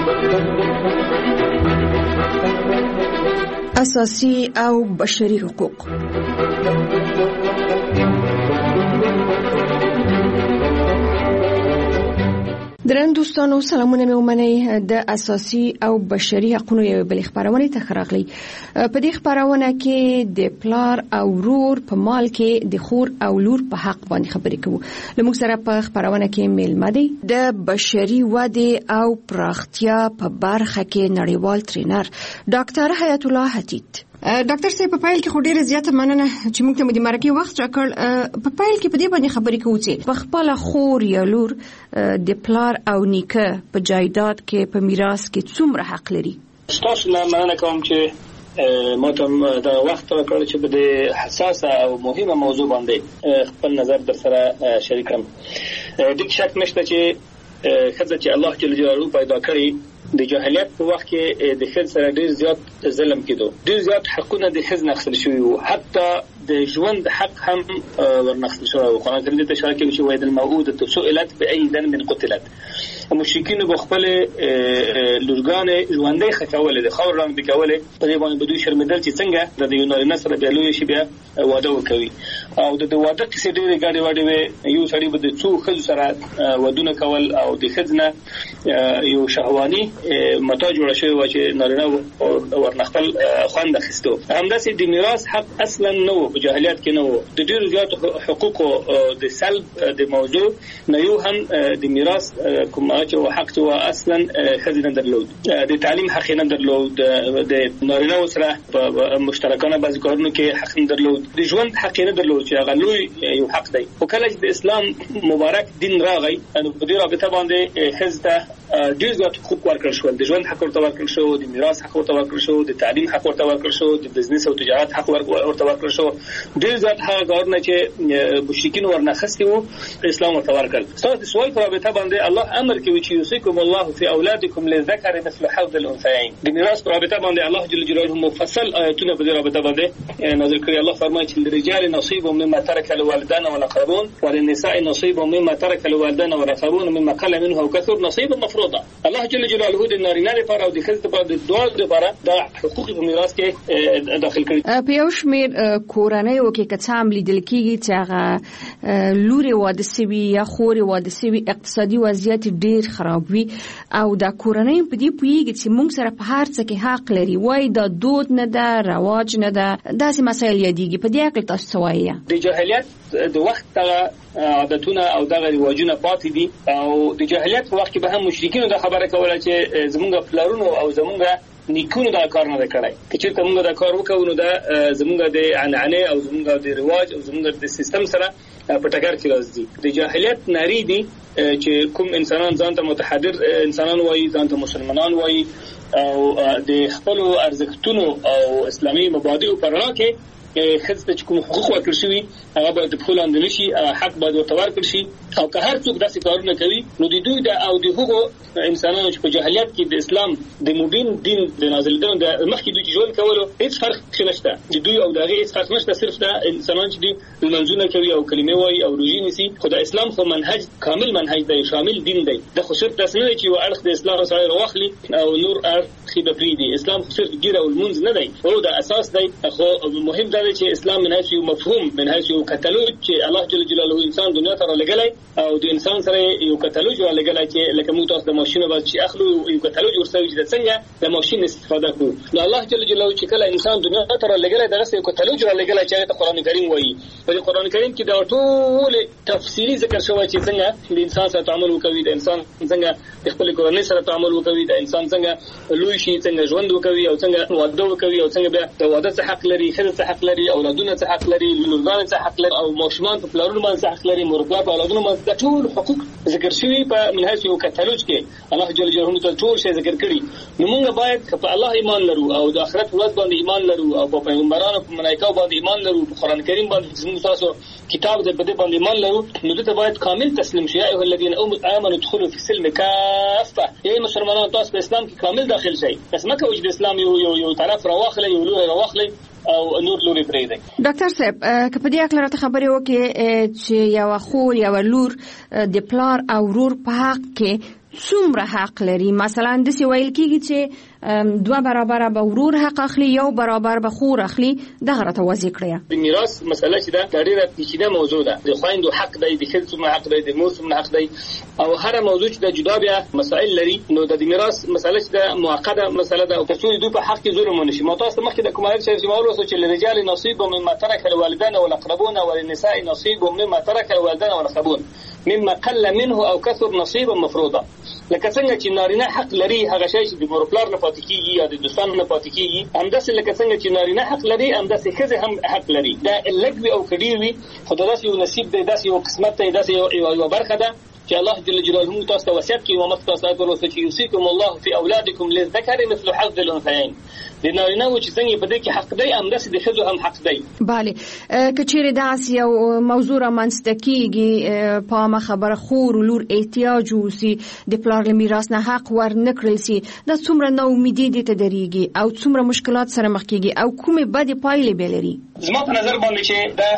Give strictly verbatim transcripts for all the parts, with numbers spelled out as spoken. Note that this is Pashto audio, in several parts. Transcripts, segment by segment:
اساسي او بشري حقوق. درن دوستانو سلامونه مې ومنئ. د اساسي او بشري حقوقو یو بل خبرونه ته راغلی. په دې خبرونه کې د پلار او ورور په مال کې د خور او لور په حق باندې خبرې کوو. لموږ سره په خبرونه کې میلمه دی د بشري ودې او پراختیا په برخه کې نړیوال ټرینر ډاکټر حیات الله حتیت. ډاکټر صاحب، په پایل کې خو ډیره زیاته مننه چې موږ ته مو د مرکې وخت راکړ. په پایل کې په دې باندې خبرې کوو چې په خپل خور یا لور د پلار او نیکه په جایداد کې په میراث کې څومره حق لري. تاسو نه مننه کوم چې ما ته دا وخت راکړ چې په دې حساسه او مهمه موضوع باندې خپل نظر در سره شریک کړم. د شک نشته چې خدای چې الله جل جلاله پیدا کړی د جاهلیت په وخت کې د خځ سره ډیر زیات ظلم کېدو، ډیر زیات حقونه د خځ نخښل شوی وو، حتی د ژوند حق هم ورنخښل شوی وو. قرآن کریم ته اشاره کوي چې وایي الموءودة سئلت بأي ذنب قتلت. مشرکین په خپل لورګانې ژوندۍ خښولې د خور رنګ د کولې په دې باندې بدوی شرمېدل چې څنګه د یو نارینه سره بیا لوی شي بیا واده وکوي. او د واده کیسې ډېرې ګاډې واډې وې. یو سړی به د څو ښځو سره ودونه کول او د ښځې نه یو شهواني متا جوړه شوې وه چې نارینه ورنه خپل خوند اخیستو. همداسې د میراث حق اصلا نه و، په جاهلیت کې نه و. د ډېرو زیاتو حقوقو د سلب د موضوع نه یو هم د میراث کوم چې حق تو اصلا ښځې نه درلود، د تعلیم حق نه درلود، د نارینه سره په مشترکانه بعض کارونو کې حق نه درلود، د ژوند حق نه درلود چې هغه لوی یو حق دی. خو کله چې د اسلام مبارک دین راغی نو په دې رابطه باندې ښځې ته ډېر زیات حقوق ورکړل شول. د ژوند حق ورته ورکړل شو، د میراث حق ورته ورکړل شو، د تعلیم حق ورته ورکړل شو، د بزنس او تجارت حق ورته ورکړل شو. ډېر زیات هغه کارونه چې مشرکین ورنخستي وو اسلام ورته ورکړل. تاسو د سوال په رابطه باندې الله امر کوي چې یوصيکم الله فی اولادکم للذکر مثل حظ الانثیین. د میراث په رابطه باندې الله جل جلاله مفصل آیاتونه په دې رابطه باندې نازل کړي. الله فرمایي چې للرجال نصیب مما ترك الوالدان والاقربون وللنساء نصیب مما ترك الوالدان والاقربون مما قل منه او كثر نصيبا مفروضا. الله جل جلاله د نارینه لپاره او د ښځې لپاره د دوه لپاره د حقوق په میراث کې داخل کړي. په یو شمېر کورنیو کې که څه هم لیدل کېږي چې هغه لورې واده سوي یا خورې واده سوي اقتصادي وضعیت ډېر خراب وي او دا کورنۍ په دې پوهېږي چې موږ سره په هر څه کې حق لري، وایي دا دود نه ده، رواج نه ده، داسې مسایل یادېږي. په دې هکله تاسو څه وایي؟ د جاهلیت د وخت دغه عادتونه او دغه رواجونه پاتې دي او د جاهلیت په وخت کې به هم مشرکینو دا خبره کوله چې زمونږ پلارونو او زمونږ نیکونو دا کار نه کړای. که چېرته موږ دا کار وکړو نو دا زمونږ د عنعنې او زمونږ د رواج او زمونږ د سیستم سره په ټکر کې راځي. د جاهلیت ناری دي چې کوم انسانان ځان ته متحضر انسانان وایي، ځان ته مسلمانان وایي او د خپلو ارزښتونو او اسلامي مبادئو په رڼا کې ښځې ته چې کوم حقوق ورکړل شوي هغه باید د پښو لاندې نه شي، حق باید ورته ورکړل شي. او که هر څوک داسې کارونه کوي نو د دوی او د هغو انسانانو چې په جاهلیت کې د اسلام د مبین دین د نازلېدنې د مخکې دوی چې ژوند کولو هېڅ فرق نشته. د دوی او د هغې هېڅ فرق نشته، صرف دا انسانان چې دوی لمونځونه کوي او کلمې وایي او روژې نیسي. خو د اسلام خو منهج کامل منهج دی، شامل دین دی. د خو صرف داسې نه دی چې یو اړخ د اسلام سړی راواخلي او نور اړخ یې به پرېږدي. اسلام خو صرف ګیره او لمونځ نه دی، هو د اساس دی. خو مهم دا دی چې اسلام من حیث یو مفهوم، من حیث یو کتالوج چې الله جل جلاله انسان دنیا ته رالېږلی او د انسان سره یو کتالوج رالېږلی چې لکه موږ تاسو د ماشین باندې چې اخلو یو کتالوج ورسوي چې څنګه د ماشین استفاده کړو. نو الله جل جلاله چې کله انسان دنیا ته رالېږلی دغه یو کتالوج رالېږلی چې هغه ته قرآن کریم وایي. په قرآن کریم کې دا ټول تفصیلي ذکر شوی چې څنګه د انسان سره تعامل وکوي، د انسان څنګه د خپل کورنۍ سره تعامل وکوي، د انسان څنګه لوی شي، څنګه ژوند وکوي او څنګه واده وکوي او څنګه بیا د واده څخه حق لري، ښځه څخه حق لري، اولادونه څخه حق لري، لورګانو څخه حق لري او ماشومان په پلارونو باندې حق لري، مورګان په اولادونو باندې. دا ټول حقوق ذکر شوي په منهج یو کتالوج کې الله جل جلاله ته ټول شی ذکر کړي. نو موږ باید په الله ایمان لرو او د آخرت ورځ باندې ایمان لرو او په پیغمبرانو په ملایکو باندې ایمان لرو، په قرآن کریم باندې چې تاسو کتاب دې په دې باندې ایمان لرو نو دته باید کامل تسلیم شي. ایه الذین آمنوا ادخلوا فی السلم کافه. ای مسلمانانو تاسو په اسلام کې کامل داخل شئ. بس مکه وجد اسلام یو یو یو طرف راواخلې یو لور راواخلې او نور لوري پرېږدي. ډاکټر صاحب که په دې اړه راته خبرې وکړې چې یو خور یو لور د پلار او ورور په حق کې څومره حق لري؟ مثلا د سی ویل کیږي چې دوه برابر به ورور حق اخلي، یو برابر به خور اخلي. دغه راته واضح کړئ. د میراث مسله چې دا ډېره پیچیده موضوع ده. د خويندو حق دی، د ښځو څومره حق دی، د مور څومره حق دی، او هر موضوع چې د جدا بیا مسائل لري. نو د میراث مسله چې د معقده مسله ده او تاسو دوی په حق کې ظلم ونشي. مو تاسو مخکې د کومایل شریف مولوی سو چې لرجال نصيب مما ترك الوالدان والاقربون وللنساء نصيب مما ترك الوالدان والاقربون مما قل منه او كثر نصيبا مفروضا. لکه څنګه چې نارینه حق لري هغه شی چې د مورپلار نه پاتې کیږي یا د دوستانو نه پاتې کیږي، همداسې لکه څنګه چې نارینه حق لري همداسې ښځې هم حق لري. دا لږ وي او کډیر وي، خو داسې یو نصیب دی، داسې یو قسمت دی، داسې یو برخه ده چې الله جل جلاله تاسو ته وصیت کوي. ومت تاسو ته ورسې چې یوصيکم الله فی اولادکم للذکر مثل حظ الانثیین. د نارینه و چې څنګه په دې کې حق دی همداسې د ښځو هم حق دی. بله، که چیرې داسې یو موضوع رامنځته کیږي په عامه خبره خور و لور احتیاج وسي د پلار له میراث نه حق ور نه کړل سي، دا څومره ناامیدي دي ته درېږي او څومره مشکلات سره مخ کیږي او کومې بدې پایلې به لري؟ زما په نظر باندې چې دا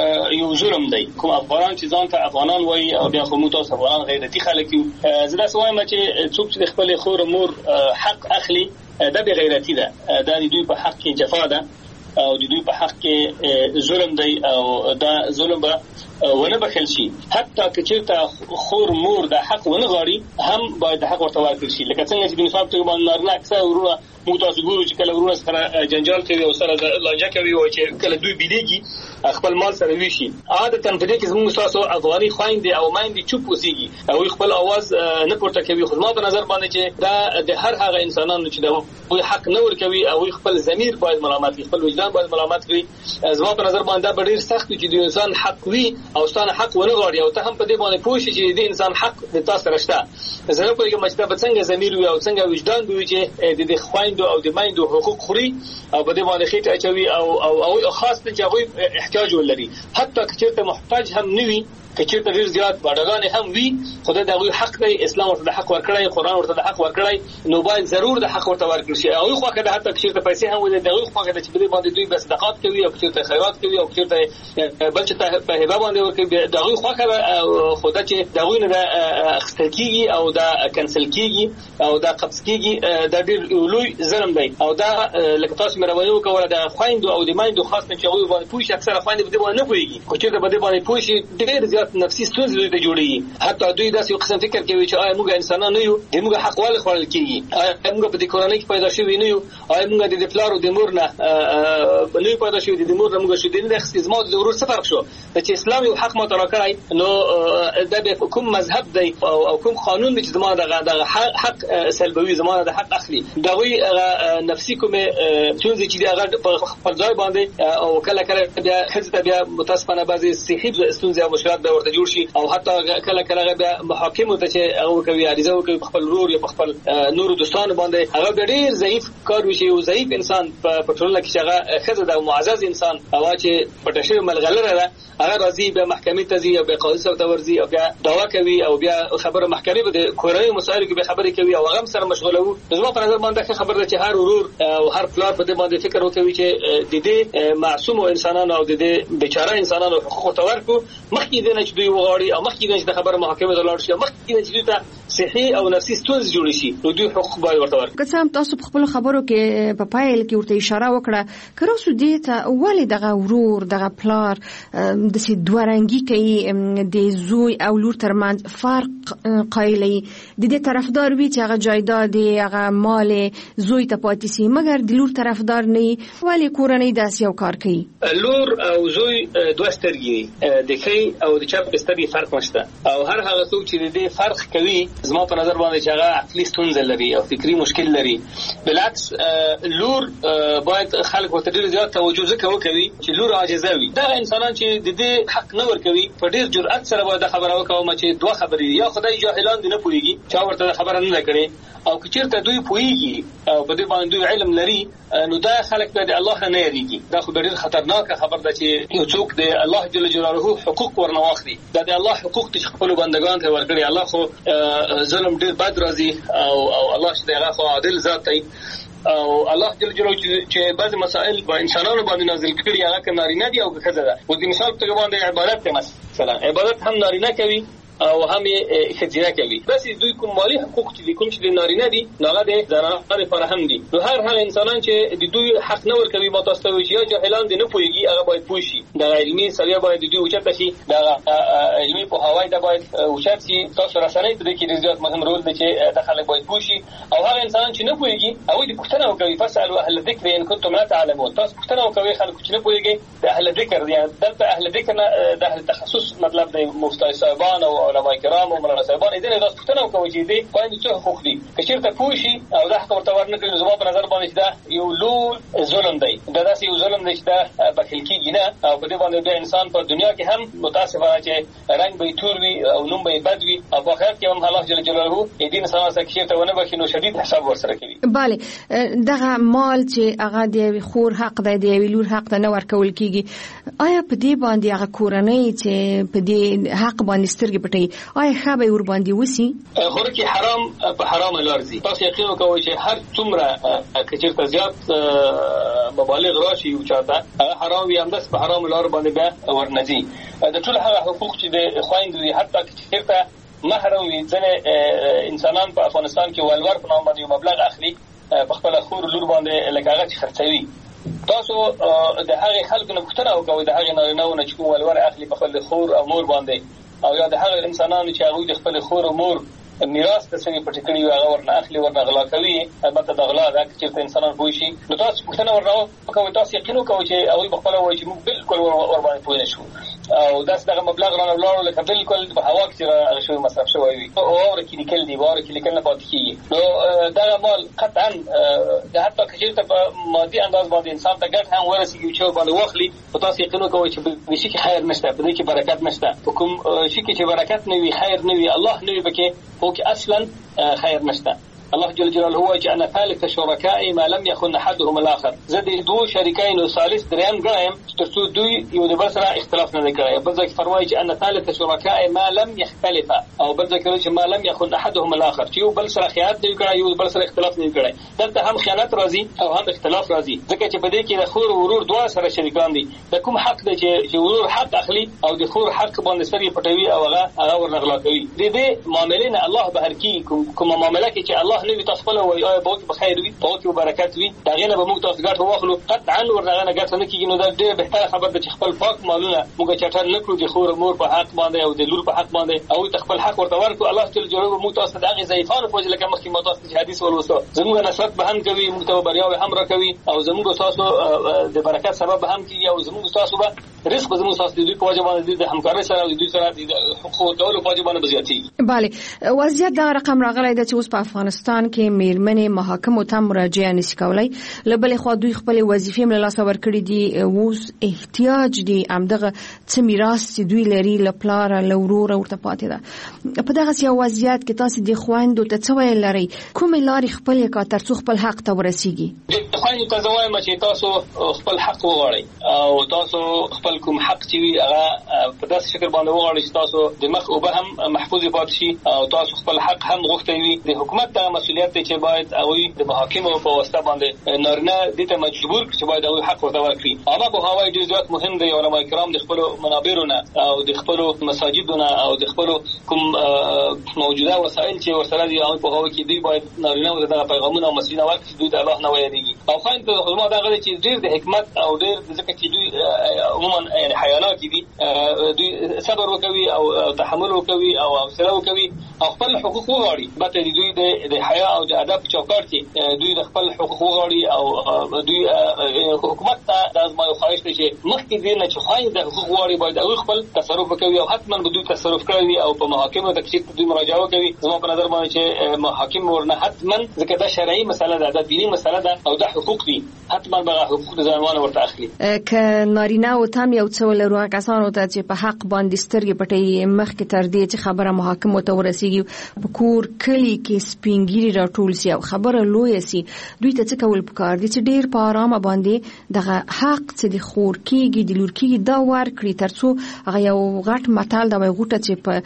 یو ظلم دی. کوم افغانان چې ځان ته افغانان وایي او بیا خو موږ تاسو افغانان غیرتي خلک یو، زه داسې وایم چې څوک چې د خپل خور او مور حق اخلي دا به غیرتی ده، دا د دوی په حق کې جفا ده او د دوی په حق کې ظلم دی او دا ظلم به ونه بخل شي. حتی که چېرته خور مور د حق ونه غواړي هم باید د حق ورته ورکړل شي. لکه څنګه چې د مثال په توګه باندې نارینه اکثره ورونه موږ تاسو ګورو چې کله ورونه سره جنجال کوي او سره لانجه کوي او چې کله دوی بیلیږي خپل مال سره ویشي. عادتا په دې کې زموږ تاسو افغاني خويندې او مایندې چوپ اوسېږي او خپل आवाज نه پورته کوي. خو ما په نظر باندې چې دا د هر هغه انسانانو چې د حق نه ورکوي او خپل ضمیر باید ملامت کړي، خپل وجدان باید ملامت کړي. زما په نظر باندې دا ډېر سخت چې د انسان حق وي او ستانه حق ونه غواړي او ته هم په دې باندې پوه شې چې د انسان حق د تاسو سره شته. زه نه پوهېږم چې دا به څنګه ضمیر وي او څنګه وجدان وي چې د خويندو او د مایندو حقوق خوري او په دې باندې خېټه اچوي او او او خاص چې هغوی احتیاج ولري. حتی که چېرته محتاج هم نه وي، که چېرته ډېر زیات باډګانې هم وي، خدای د هغوی حق دی، اسلام ورته د حق ورکړی، قرآن ورته د حق ورکړی، نو باید ضرور د حق ورته ورکړل شي. هغوی خوښه ده حتی که چېرته پیسې هم ولري، د هغوی خوښه ده چې په دې باندې دوی به صدقات کوي او که چېرته خیرات کوي او که چېرته بل چا ته په هبه باندې ورکوي، د هغوی خوښه ده. خو دا چې د هغوی نه دا اخیستل کېږي او دا کنسل کېږي او دا قبض کېږي، دا ډېر لوی ظلم دی. او دا لکه تاسو مهرباني وکړه د خویندو او د میندو خاص نه چې هغوی باندې پوه شي. اکثره خویندې په دې باندې نه پوهېږي، خو چېرته په دې باندې پوه شي ډېر زیات نفسي ستونزې دوی ته جوړېږي. حتی دوی داسې یو قسم فکر کوي چې آیا موږ انسانان نه یو، د موږ حق ولې خوړل کېږي، آیا موږ په دې کورنۍ کې پیدا شوي نه یو، آیا موږ د پلار او د مور نه نه یو پیدا شوي، د مور نه موږ شوي نه اخیستي. زما د ورور څه فرق شو چې اسلام یو حق ماته راکړی، نو دا به کوم مذهب دی او کوم قانون دی چې زما دغه حق سلبوي، زما د حق اخلي. دغوی نفسي کومې ستونزې چې هغه پر ځای باندې او کله کله بیا ښځې ته بیا متاسفانه بعضې صحي ستونزې او مشکلات به ورته جوړ شي او حتی کله کله بیا محاکمو ته چې هغه وکوي، عریضه وکوي په خپل ورور یا په خپل نورو دوستانو باندې، هغه بیا ډېر ضعیف کار وشي. یو ضعیف انسان په ټولنه کې چې هغه ښځه ده او معزز انسان هغه چې پټه شوې ملغلره ده، هغه راځي بیا محکمې ته ځي او بیا قاضي صاحب ته ورځي او بیا دعوا کوي او بیا خبره محکمې به د کورنۍ مسایلو کې به خبرې کوي او هغه هم سره مشغوله وو. زما په نظر باندې ښه خبره ده چې هر ورور او هر پلار په دې باندې فکر وکوي چې د دې معصوم انسانانو او د دې بیچاره انسانانو حقوق ته ورکړو، مخکې دې نه چې دوی وغواړي او مخکې دې چې د خبره محکمې ته لاړ شي، مخکې دې چې دوی ته صحي او نفسي ستونزې جوړې شي، نو دوی حقوق باید ورته ورکړي. که څه هم تاسو په خپلو خبرو کې په پایل کې ورته اشاره وکړه، که راسو دې ته ولې دغه ورور دغه پلار داسې دوه رنګي کوي، د زوی او لور ترمنځ فرق قایلوي، د دې طرفدار وي چې هغه جایداد هغه مال زوی ته پاتې شي مګر د لور طرفدار نه وي، ولې کورنۍ داسې یو کار کوي؟ لور او زوی دوه سترګې د ښي او د چپ سترګې فرق نشته او هر هغه څوک چې د دې فرق کوي زما په نظر باندې چې هغه عقلي ستونزه لري او فکری مشکل لري. بالعکس لور باید خلک ورته ډېر زیات توجه ځکه وکوي چې لور عاجزه وي. دا انسانان چې د دې حق نه ورکوي په ډېر جرأت سره باید خبره وکوم چې دوه خبرې یا خدای جاهلان دي نه پوهېږي چا ورته خبره نه کړي او که چېرته دوی پوهېږي او په دې باندې دوی علم لري نو دا خلک به د الله نه یریږي. دا خو ډېر خطرناکه خبر ده چې یو څوک د الله جل جلاله حقوق ورنه واخلي. دا د الله حقوق چې خپلو بندګانو ته ورکړي. الله خو ظلم ډېر بد راځي او او الله چې هغه خو عادل ذات دی او الله جل جلاله چې بعض مسائل په انسانانو باندې نازل کړي هغه که نارینه دي او که ښځه ده. او د مثال په توګه باندې عبادت ته مثلا عبادت هم نارینه کوي او هم خزینه کوي. بس دوی کوم مالی حقوق چې کوم چې د نارینه دي هغه د زنانه لپاره هم دي. نو هر هغه انسانان چې د دوی حق نه ورکوي ما تاسو ته وایي یا جاهلان دي نه پوهیږي هغه باید پوه شي. د علمي سویه باید دوی اوچت شي، د علمي پوهاوی د باید اوچت شي. تاسو رسنۍ په دې کې ډېر مهم رول دی چې د خلک باید پوه شي او هغه انسانان چې نه پوهیږي هغه د پوښتنه وکړي. فاسالوا اهل الذکر ان کنتم لا تعلمون. تاسو پوښتنه وکړئ خلک چې نه پوهیږي د اهل ذکر دي. دلته اهل ذکر نه د اهل تخصص مطلب د مفتي صاحبان او علما کرام او مولانا صاحبان دې نه تاسو پوښتنه وکړئ چې دې باندې څه حقوق دي. که چیرته پوه شي او دا حق ورته ورنکړي زما په نظر باندې دا یو لوی ظلم دی. دا داسې یو ظلم دی چې دا بخیل کېږي نه او په دې باندې د انسان په دنیا کې هم متاسفانه چې رنګ به تور وي او نوم به بد وي او په آخرت کې هم الله جل جلاله دې انسان سره کې ته ونه بخي نو شدید حساب ورسره کوي. bale دغه مال چې هغه د خور حق دی د ویلور حق نه ورکول کیږي، آیا په دې باندې هغه کورنۍ چې په دې حق باندې سترګې پټي آیا خبر ور باندې وسی؟ خو کې حرام په حرام لارځي. تاسو یقین وکوئ چې هر څومره کچېرته زیات مبالغ راشي او چاته هغه حرام وي هم داس په حرام لار باندې به ورنځي. د ټول هغه حقوق چې د خويندو دي حتی کچېرته محرم وي. ځنه انسانان په افغانستان کې ولور په نوم باندې مبلغ اخلي په خپل خور لور باندې لکه هغه چې خرڅوي. تاسو د هغه خلکو نه پوښتنه وکوئ د هغه نارینه‌و نه چې کوم ولور اخلي په خپل خور او مور باندې او یا د هغه انسانانو چې هغه د خپل خور او مور میراث ته سوي پټ کړی هغه ورنه اخلي ورنه غلا کوي. البته د غلا دا چې انسانان پوه شي نو تاسو پوښتنه ورنه وکوئ. تاسو یقین وکوئ چې هغه په خپل وایي چې موږ بالکل ور باندې پوه نشو او داس دغه مبلغ رانه ولاړو لکه بالکل په هوا کې راغلی شوی مصرف شوی وي او اور کې لیکل دی واره کې لیکل نه پاتې کیږي. نو دا مال قطعا د حتی کچېرته په مادي انداز باندې انسان ته ګټ هم ورسیږي چې باندې واخلي. په تاسو یقین وکوئ چې په شي کې خیر نشته، په دې کې برکت نشته. په کوم شي کې چې برکت نه وي خیر نه وي الله نه وي پکې هو کې اصلا خیر نشته. الله جل جلاله هو چې انا ثالث شرکاء ما لم يكن احدهم الاخر. زه د دوه شریکین او ثالث دریم ګایم ترڅو دوی یو د بل سره اختلاف نه کوي. بل ځکه فرمایي چې انا ثالث شرکاء ما لم يختلف او بل ځکه چې ما لم يكن احدهم الاخر چې یو بل سره خیانت نه کوي یو بل سره اختلاف نه کوي. دلته هم خیانت راځي او هم اختلاف راځي ځکه چې په دې کې د خور او ورور دوه سره شریکان دي. د کوم حق دی چې ورور حق اخلي او د خور حق باندې سری پټوي او هغه هغه ورنغلا کوي. د دې معاملې نه الله بهر کی کوم معاملې کې چې الله نه تاسو په وایي او به بخیر وي او کې برکت وي دا غینه به موږ تاسو ګټه واخلو. قطعا ورنغه نه ګټه نه کیږي. نو دا ډېر بهتره خبر ده چې خپل پاک مالونه موږ چټل نه کړو د خور مور په حق باندې او د لور په حق باندې او خپل حق ورته ورکړو. الله جل جلاله موږ تاسو د هغه ضعیفانو په ځل کې مخکې مو تاسو حدیث ولوسو زموږ نصرت به هم کوي موږ ته بریاوي هم راکوي او زموږ تاسو د برکت سبب هم کیږي او زموږ تاسو به رزق زموږ تاسو د دوی په وجه باندې د همکارۍ سره د دوی سره د حقوق ډول په وجه باندې بزیاتي. bale وضعیت دا رقم راغلی د چې اوس په افغانستان کې میرمنې محاکمو ته مراجعه نشي کولای. لبل خو دوی خپل وظیفې مل لاس ور کړی دي اوس احتیاج دي امدغه څه میراث چې دوی لري لپلار لورور ورته پاتې ده. په دغه سیاسي وضعیت کې تاسو د خويندو ته څه ویل لري کوم لاري خپل کا ترڅو خپل حق ته ورسیږي؟ د خويندو ته وایم چې تاسو خپل حق وغواړئ او تاسو خپل کوم حق چې وي هغه په داسې شکل باندې وغواړئ چې تاسو د مخ او به هم محفوظ پاتې شي او تاسو خپل حق هم غوښتئ وي. د حکومت ته مسؤلیت دی چې باید او د محاکمو په واسطه باندې نارینه دې ته مجبور کړي چې باید او حق ورته ورکړي. اما په هواي ډېر زیات مهم دی علماء کرام د خپل منابرونه او د خپل مساجدونه او د خپل کوم موجوده وسایل چې ورسره دي او په هوا کې دوی باید نارینه دغه پیغامونه او مسیحونه ورکړي دوی د الله نه ویریږي. او خاين ته علماء دا غوړي چې ډېر د حکمت او ډېر ځکه چې دوی عموما یعنی حیانات دي دوی صبر وکوي او تحمل وکوي او حوصله وکوي او خپل حقوق وغواړي. بته دوی د حیا او د ادب چوکاټ کې دوی د خپل حقوق وغواړي او دوی حکومت ته د ازمایو خواهش دي چې مخکې دې نه چې خاين د حقوق وغواړي باید او خپل تصرف وکوي او حتما به دوی تصرف کوي او په محاکمو د کچې دوی مراجعه وکوي. زموږ په نظر باندې چې محاکم ورنه حتما ځکه دا شرعي مسله ده د دینی مسله ده او د حقوق دي حتما به حقوق د ځوانانو ورته اخلي. ک نارینه او تام یو څو لرو کسانو ته چې په حق باندې سترګې پټي مخکې تر دې چې خبره محاکم ته ورسیږي په کور کلی کې سپینګيري راټول سي او خبره لوی سي دوی ته څه کول پکار دي چې ډیر په آرامه باندې دغه حق چې د خور کېږي د لور کېږي دا ور کړی ترڅو هغه یو غټ متال دا وي غوټه چې په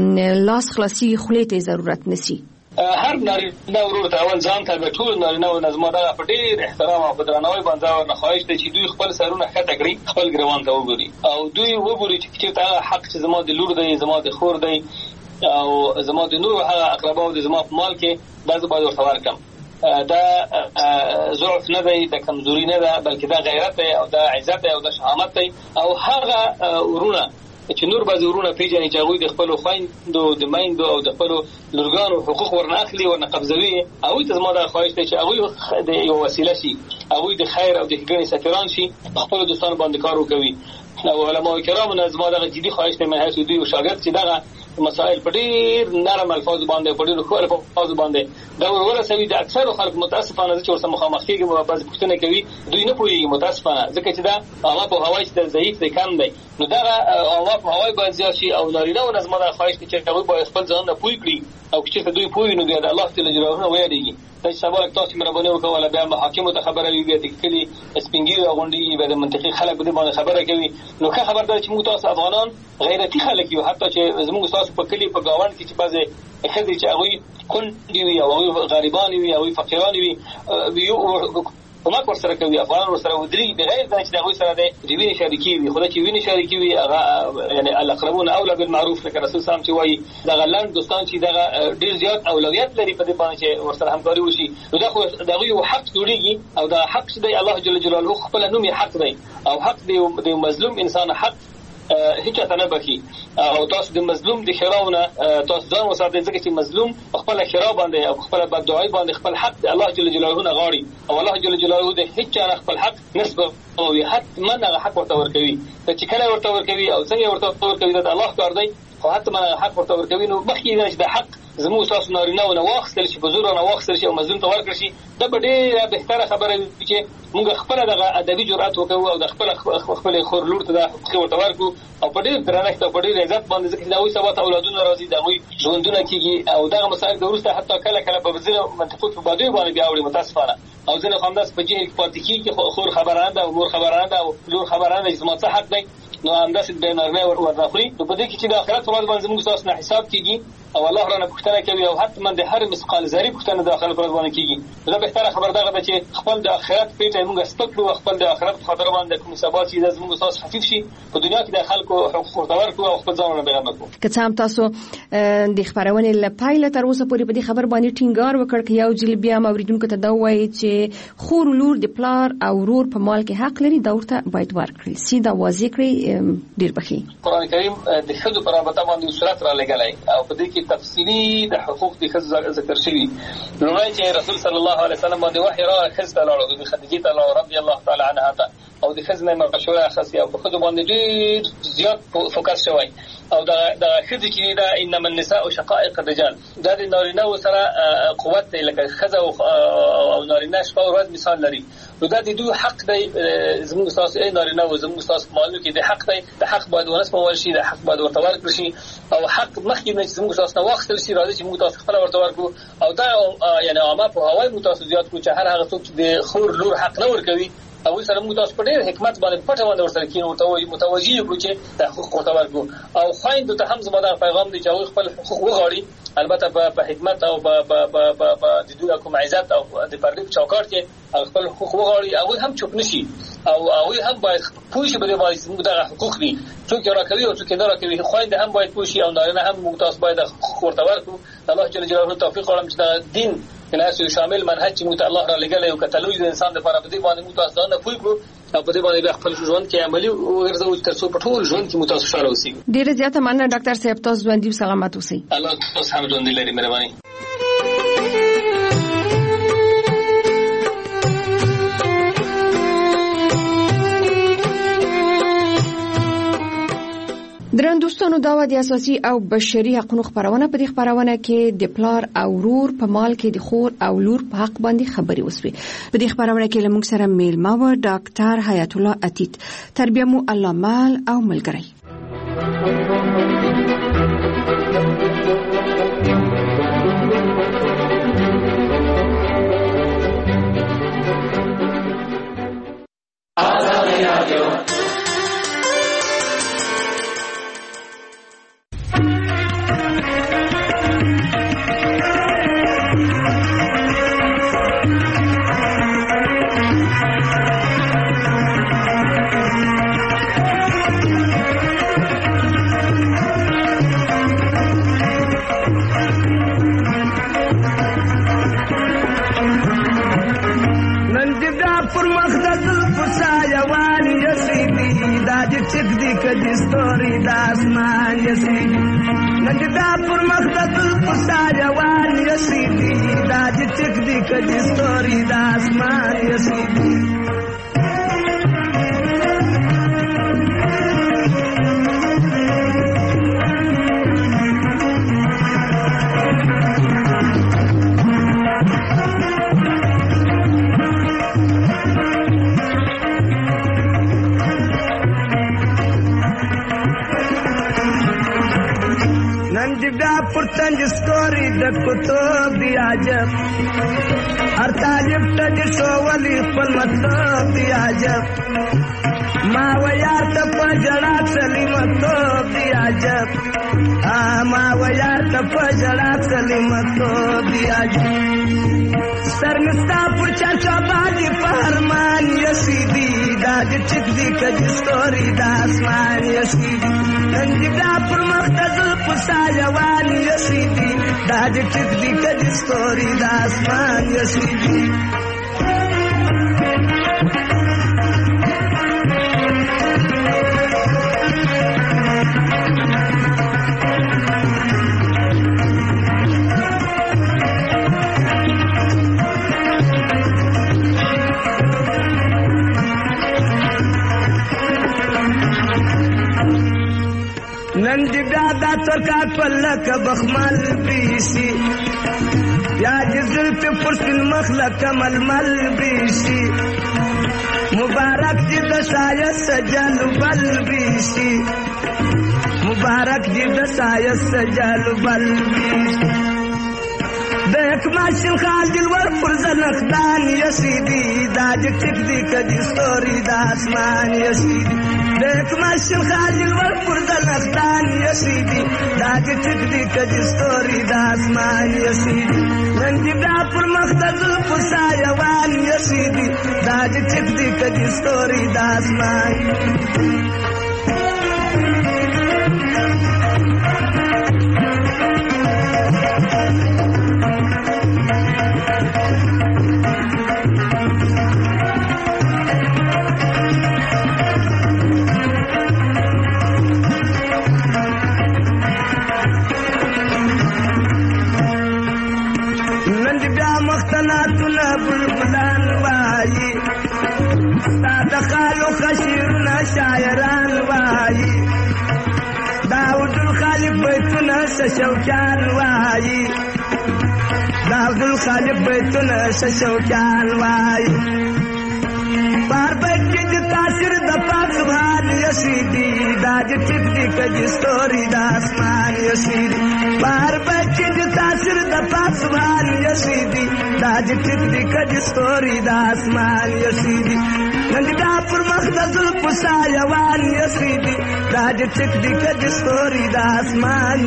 لاس خلاصي خولې ته ضرورت نشي. هر نارینه ورور ته اول ځان ته ټول نارینه او نظم دا په ډیر احترام او درناوي باندې ورنه خواهش دي چې دوی خپل سرونه ښه تکړي خپل ګروان ته وګوري او دوی وګوري چې چې تا حق چې زما د لور دی زما د خور دی او زما د نور هغه اقرباو د زما په مال کې دا زه باید ورته ورکړم. دا ضعف نه دی، د کمزوري نه ده، بلکې دا غیرت دی او دا عزت دی او دا شهامت دی. او هغه ورونه چې نور بعضې ورونه پیژني چې هغوی د خپلو خویندو د میندو او د خپلو لورګانو حقوق ورنه اخلي، ورنه قبضوي، هغوی ته زما دا خواهش دی چې هغوی د یو وسیله شي، هغوی د خیر او د ښېګڼې سفیران شي، خپلو دوستانو باندې کار وکوي. او علماء کرامو نه زما دغه جدي خواهش دی من حیث دوی شاګرد چې دغه مسائل په ډېر نرم الفاظ باندې په ډېر ښه الفاظ باندې دا ورسوي. د اکثرو خلکو متاسفانه چې ورسره مخامخ کېږي او بعضې پوښتنې کوي دوی نه پوهېږي متاسفانه، ځکه چې دا عامه پوهاوی چې د ضعیف دی، کم دی. نو دغه عامه پوهاوی باید زیات شي او نارینه‌و نه زما دا خواهش دی چې هغوی باید خپل ځانونه پوه کړي او که چېرته دوی پوه وي نو بیا د الله جل جلاله نه ویاړېږي. دا چې سبا تاسو مهرباني وکړه بیا محاکمو ته خبره وي، بیا د کلي سپین ږیري غونډې، بیا د منطقي خلک په دې باندې خبره کوي. نو ښه خبر ده چې موږ تاسو افغانان غیرتي خلک یو، حتی چې زموږ تاسو په کلي په ګاونډ کې چې بعضې ښځې چې هغوی کونډې وي او هغوی غریبانې وي، هغوی فقیرانې وي، کومک ورسره کوي، افغانان ورسره ودرېږي، بغیر دا چې د هغوی سره د وینې شریکې وي. خو دا چې وینې شریکې وي هغه یعنې الاقربون اولی بالمعروف، لکه رسول صلی چې وایي دغه لنډ دوستان چې دغه ډېر زیات اولویت لري په دې باندې چې ورسره همکاري وشي، نو دا خو د هغوی یو حق جوړېږي او دا حق چې دی الله جل جلاله خپله نوم یې حق دی او حق د مظلوم انسان حق هیڅ ته نه بخي. او تاسو د مظلوم د خیراونه تاسو ځان وساتئ، ځکه چې مظلوم خپل خیرا باندې او خپل بددعای باندې خپل حق د الله جل جلاله نه غاړي او الله جل جلاله د هیڅ نه خپل حق نسبت او حتما هغه حق ورته ورکوي. چې کله ورته ورکوي او څنګه ورته ورکوي دا الله کار دی، خو حتما هغه حق ورته ورکوي. نو مخکې چې د حق زموږ تاسو نارینه‌و نه واخیستل شي، په زور نه واخیستل شي او مظلوم ته ورکړل شي، دا به ډېره بهتره خبره وي چې موږ خپله دغه ادبي جرأت وکړو او د خپله خپلې خور لور ته دا حقوق ورته ورکړو او په ډېر درنښت او په ډېر عزت باندې، ځکه چې د هغوی سبا ته اولادونه راځي، د هغوی ژوندونه کېږي او دغه مسایل د وروسته حتی کله کله په ځینو منطقو په بدیو باندې بیا اوړي متاسفانه، او ځینې خو همداسې په جهل کې پاتې کېږي، خور خبره نه ده او مور خبره نه ده او لور خبره نه ده چې زما څه حق دی، نو همداسې د نارینه ورنه خوري. نو په دې کې چې د آخرت په ورځ باندې زموږ ستاسو نه حساب کېږي او الله رانه پوښتنه کوي او حتما د هر مثقال ذرې پوښتنه د آخرت په ورځ باندې کېږي. دا بهتره خبر دغه ده چې خپل د آخرت پیټه موږ سپک کړو، خپل د آخرت په خاطر باندې کوم سبا چې زموږ ستاسو خفیف شي په دنیا کې د خلکو حقوق ورته ورکړو او خپل ځانونه بېغمه کړو. که څه هم تاسو د خبرونې له پیله تر اوسه پورې په دې خبر باندې ټینګار وکړ چې یو ځل بیا اوریدونکو ته دا وایي چې خور لور د پلار او ورور په مال کې حق لري، دا ورته باید ورکړي. سیده واضح کړئ ډېر بخي. قرآن کریم د ښځو په رابطه باندې سورت را لګلی او په دې کې تفصیلي د حقوق د ښځو ذکر شوي. لومړی چې رسول صلی الله علیه وسلم باندې وحی راغی، ښځې ته لاړو، د خدیجې ته لاړو رضي الله تعالی عنها ته، او د ښځې نه مشوره اخیستې او په ښځو باندې ډېر زیات فوکس شوی. او د ښځې چې دا انما النساء شقائق الرجال، دا د نارینه‌و سره قوت دی، لکه ښځه او نارینه شپه او ورځ مثال لري. نو دا د دوی حق دی، زموږ ستاسو ای نارینه‌و زموږ ستاسو په مالونو کې د حق دی، د حق باید ونسپمول شي، د حق باید ورته ورکړل شي او حق مخکې نه چې زموږ ستاسو نه واخیستل شي راځي چې موږ تاسو خپله ورته ورکړو. او دا یعنې عامه پوهاوی موږ تاسو زیات کړو چې هر هغه څوک چې د خور لور حق نه ورکوي او سره موږ تاسو په ډېر حکمت باندې پټه باندې ورسره کېنو متوجه کړو چې د حقوق ورته ورکړو. او خویندو ته هم زما دغه پیغام دی چې هغوی خپل حقوق وغواړي، البته په حکمت او په د دوی کوم عزت او د پردې په چوکاټ کې خپل حقوق وغواړي، هغوی هم چوپ نه شي او هغوی هم باید پوه شي په دې باندې زموږ دغه حقوق دي، څوک یې راکوي او څوک یې نه راکوي. خویندې هم باید پوه شي او نارینه هم موږ تاسو باید حقوق ورته ورکړو. الله جل جلاله توفیق غواړم چې د دین ناسو شامل منهج چې موږ ته الله را لګلی او کتلوي د انسان لپاره په دې باندې موږ تاسو ځان نه پوه کړو او په دې باندې خپل ژوند کې عملي وګرځوو تر څو په ټول ژوند کې موږ تاسو خوشاله اوسئ. ډېره زیاته مننه ډاکټر صاحب، تاسو ژوندي او سلامت اوسئ. الله تاسو هم ژوندي لري، مهرباني. درن دوستانو، دا و د اساسي او بشري حقوقو خبرونه. په دې خبرونه کې د پلار او ورور په مال کې د خور او لور په حق باندې خبري وسوي. په دې خبرونه کې لمونږ سره میلمه و ډاکټر حیات الله عتیق، تربیه مو الله مال او ملګری. پر مخ د زلفو سایوان یسیدي دا دې ټیک دي که دې ستوري د اسمان یسیدي نن دې دا پر مخ د زلفو سایوان یسیدي دا دې ټیک دي که دې ستوري د اسمان یسیدي پر تنج ستوري د کتب دی عجب هر طالب ته د شوولي خپل مطلب دی عجب ما و یار ته په ژړا څلي مطلب دی عجب ما و یار ته په ژړا څلي مطلب دی عجب سر مستا پر چرچا باندې په ارمان یسیدي دا د ټیک دی که د ستوري د اسمان یسیدي نن دې دا پر مخ د زلفو سایوان یسیدي دا د ټیک دی که د ستوري د اسمان یسیدي نن دې بیا دا ترکا پلک بخمل بیشي یا دې زلفې پر سپین مخ لکه ململ بیشي مبارک دې د ښایست جلبل بیشي مبارک دې د ښایست جلبل بیشي د اکماشن خال دلور پر زنخدان یسیدي دا دې ټیک دی که دې ستوري د اسمان یسیدي د اکماشن خال دلور پر زنخدان یسیدي دا دې ټیک دی که دې ستوري د اسمان یسیدي نن دې بیا پر مخ د زلفو سایوان یسیدي دا دې ټیک دی که دې ستوري د اسمان مختناتنا بلبلان وایي ستا د خالو خشیرونه شاعران وایي داود الخالق بیتونه شوقیان وایي داود الخالق بیتونه شوقیان وایي بار بیت کې د تاثیر د پاک سبحان یسیدي دا دې ټیک دی که دې ستوري د اسمان یسیدي بار بیت کې د تاثیر د پاک سبحان یسیدي دا دې ټیک دی که دې ستوري د اسمان یسیدي نن دې دا پر مخ د زلفو سایوان یسیدي دا دې ټیک دی که دې ستوري د اسمان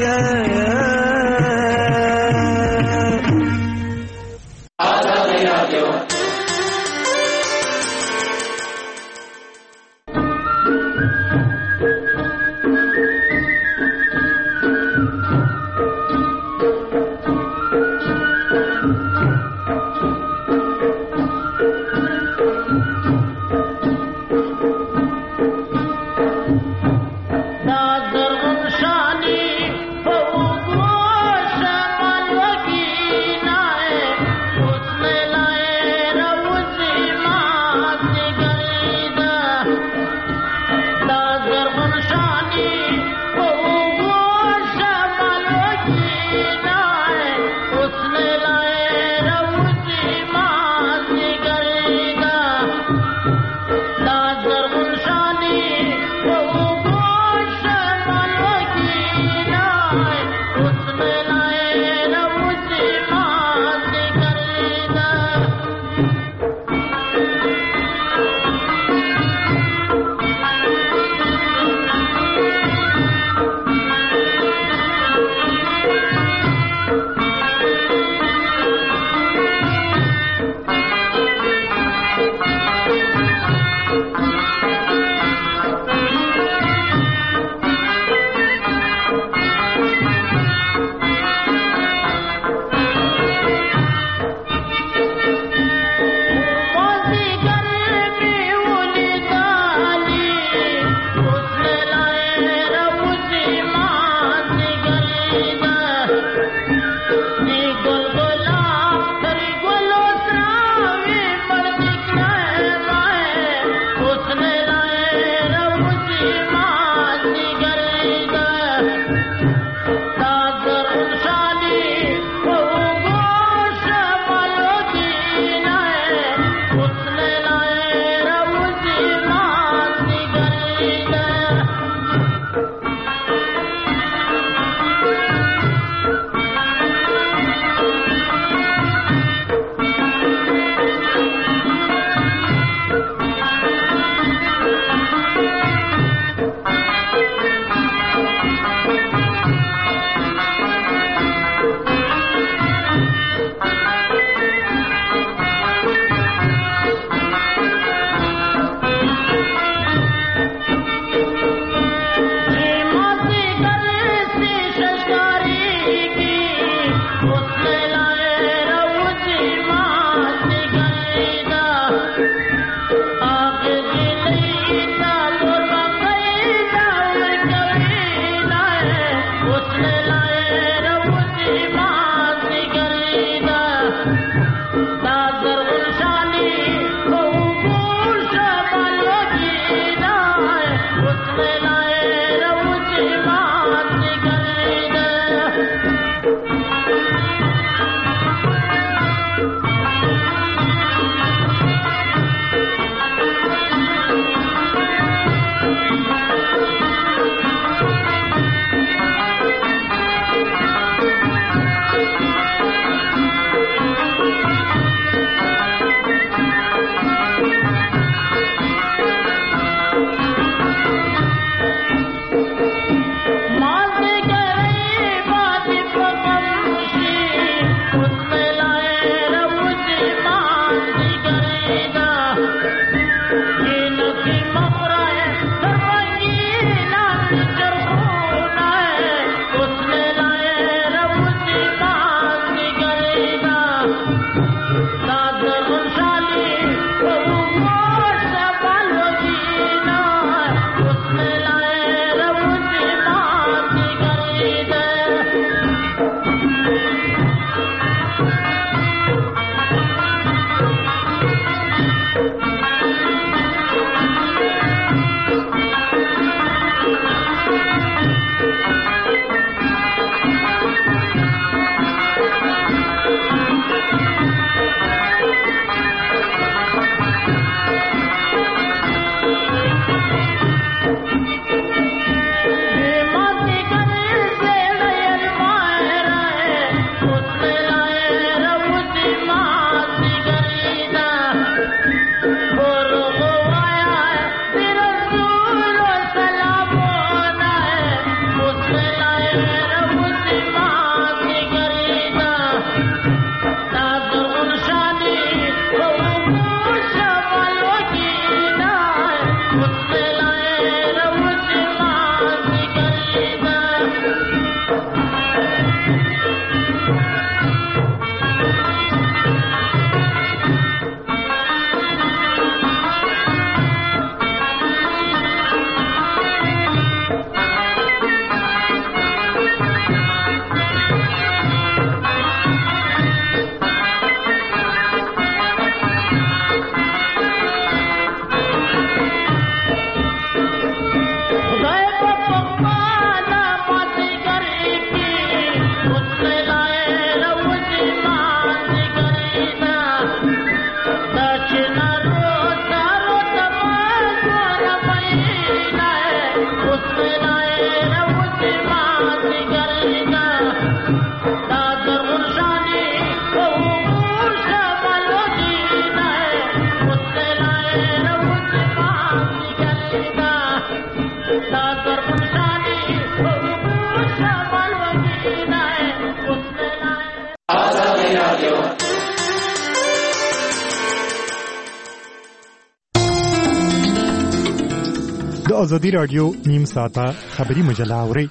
ازادي رادیو نیم ساعته خبری مجله اوري.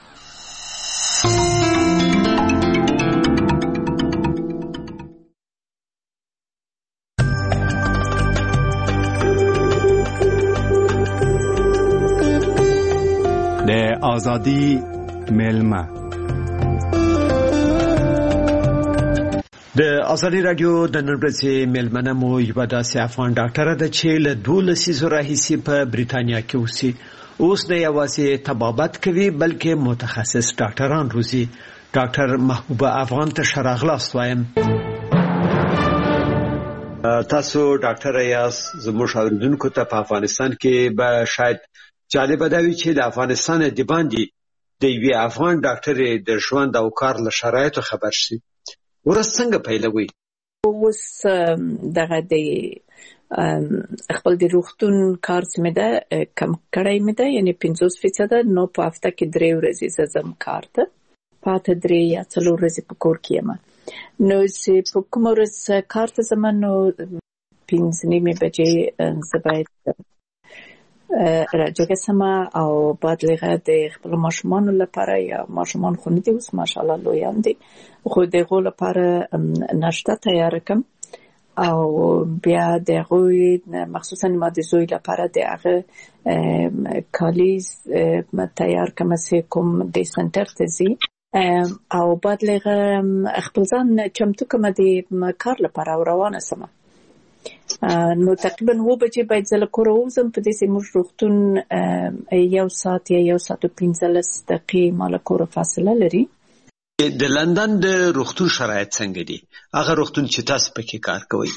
د ازادي ملما د ازادي رادیو د نړیوالې ملمنه مو یو داسې افغان ډاکټر ده چې له دولس سیزو راهیسې په بریټانیا کې اوسي. اوس نه یوازې طبابت کوي بلکې متخصص ډاکټران روزي. ډاکټر محبوبه افغان ته شراغلاست وایم. تاسو ډاکټر یاس زموږ اوریدونکو ته په افغانستان کې به شاید جالب دا وي چې د افغانستان د باندې د یوې افغان ډاکټر د ژوند او کار له شرایطو خبر شي. ورځ څنګه پیلوي؟ اوس دغه د خپل د روغتون کار سمه ده کم کړای مې ده، یعنی پنځوس فیصد نو په هفته کې درې ورځې زم کار ته پاته درې یا څلور ورځې په کور کې یم. نو چې په کوم ورځ کار ته زم نو پنځه نیمه بجې زباید راځه سما او بعد لغه د خپل ماشومان لپاره یا ماشومان خو نه دي اوس ماشاءالله لویان دي، خو دغه لپاره ناشته تیار کوم او بیا دغه مخصوصا ما د زوی لپاره دغه کالیز تیار کوم چې کوم د سنټر ته زی او بعد لغه خپل ځان چمتو کوم د کار لپاره روانه سم. نو تقریبا و بجې باید زه له کوره ووځم. په دې چې موږ روغتون یو ساعت یا یو ساعت او پنځلس دقیقې ما له کوره فاصله لري. د لندن د روغتون شرایط څنګه دي؟ هغه روغتون چې تاسو پکې کار کوئ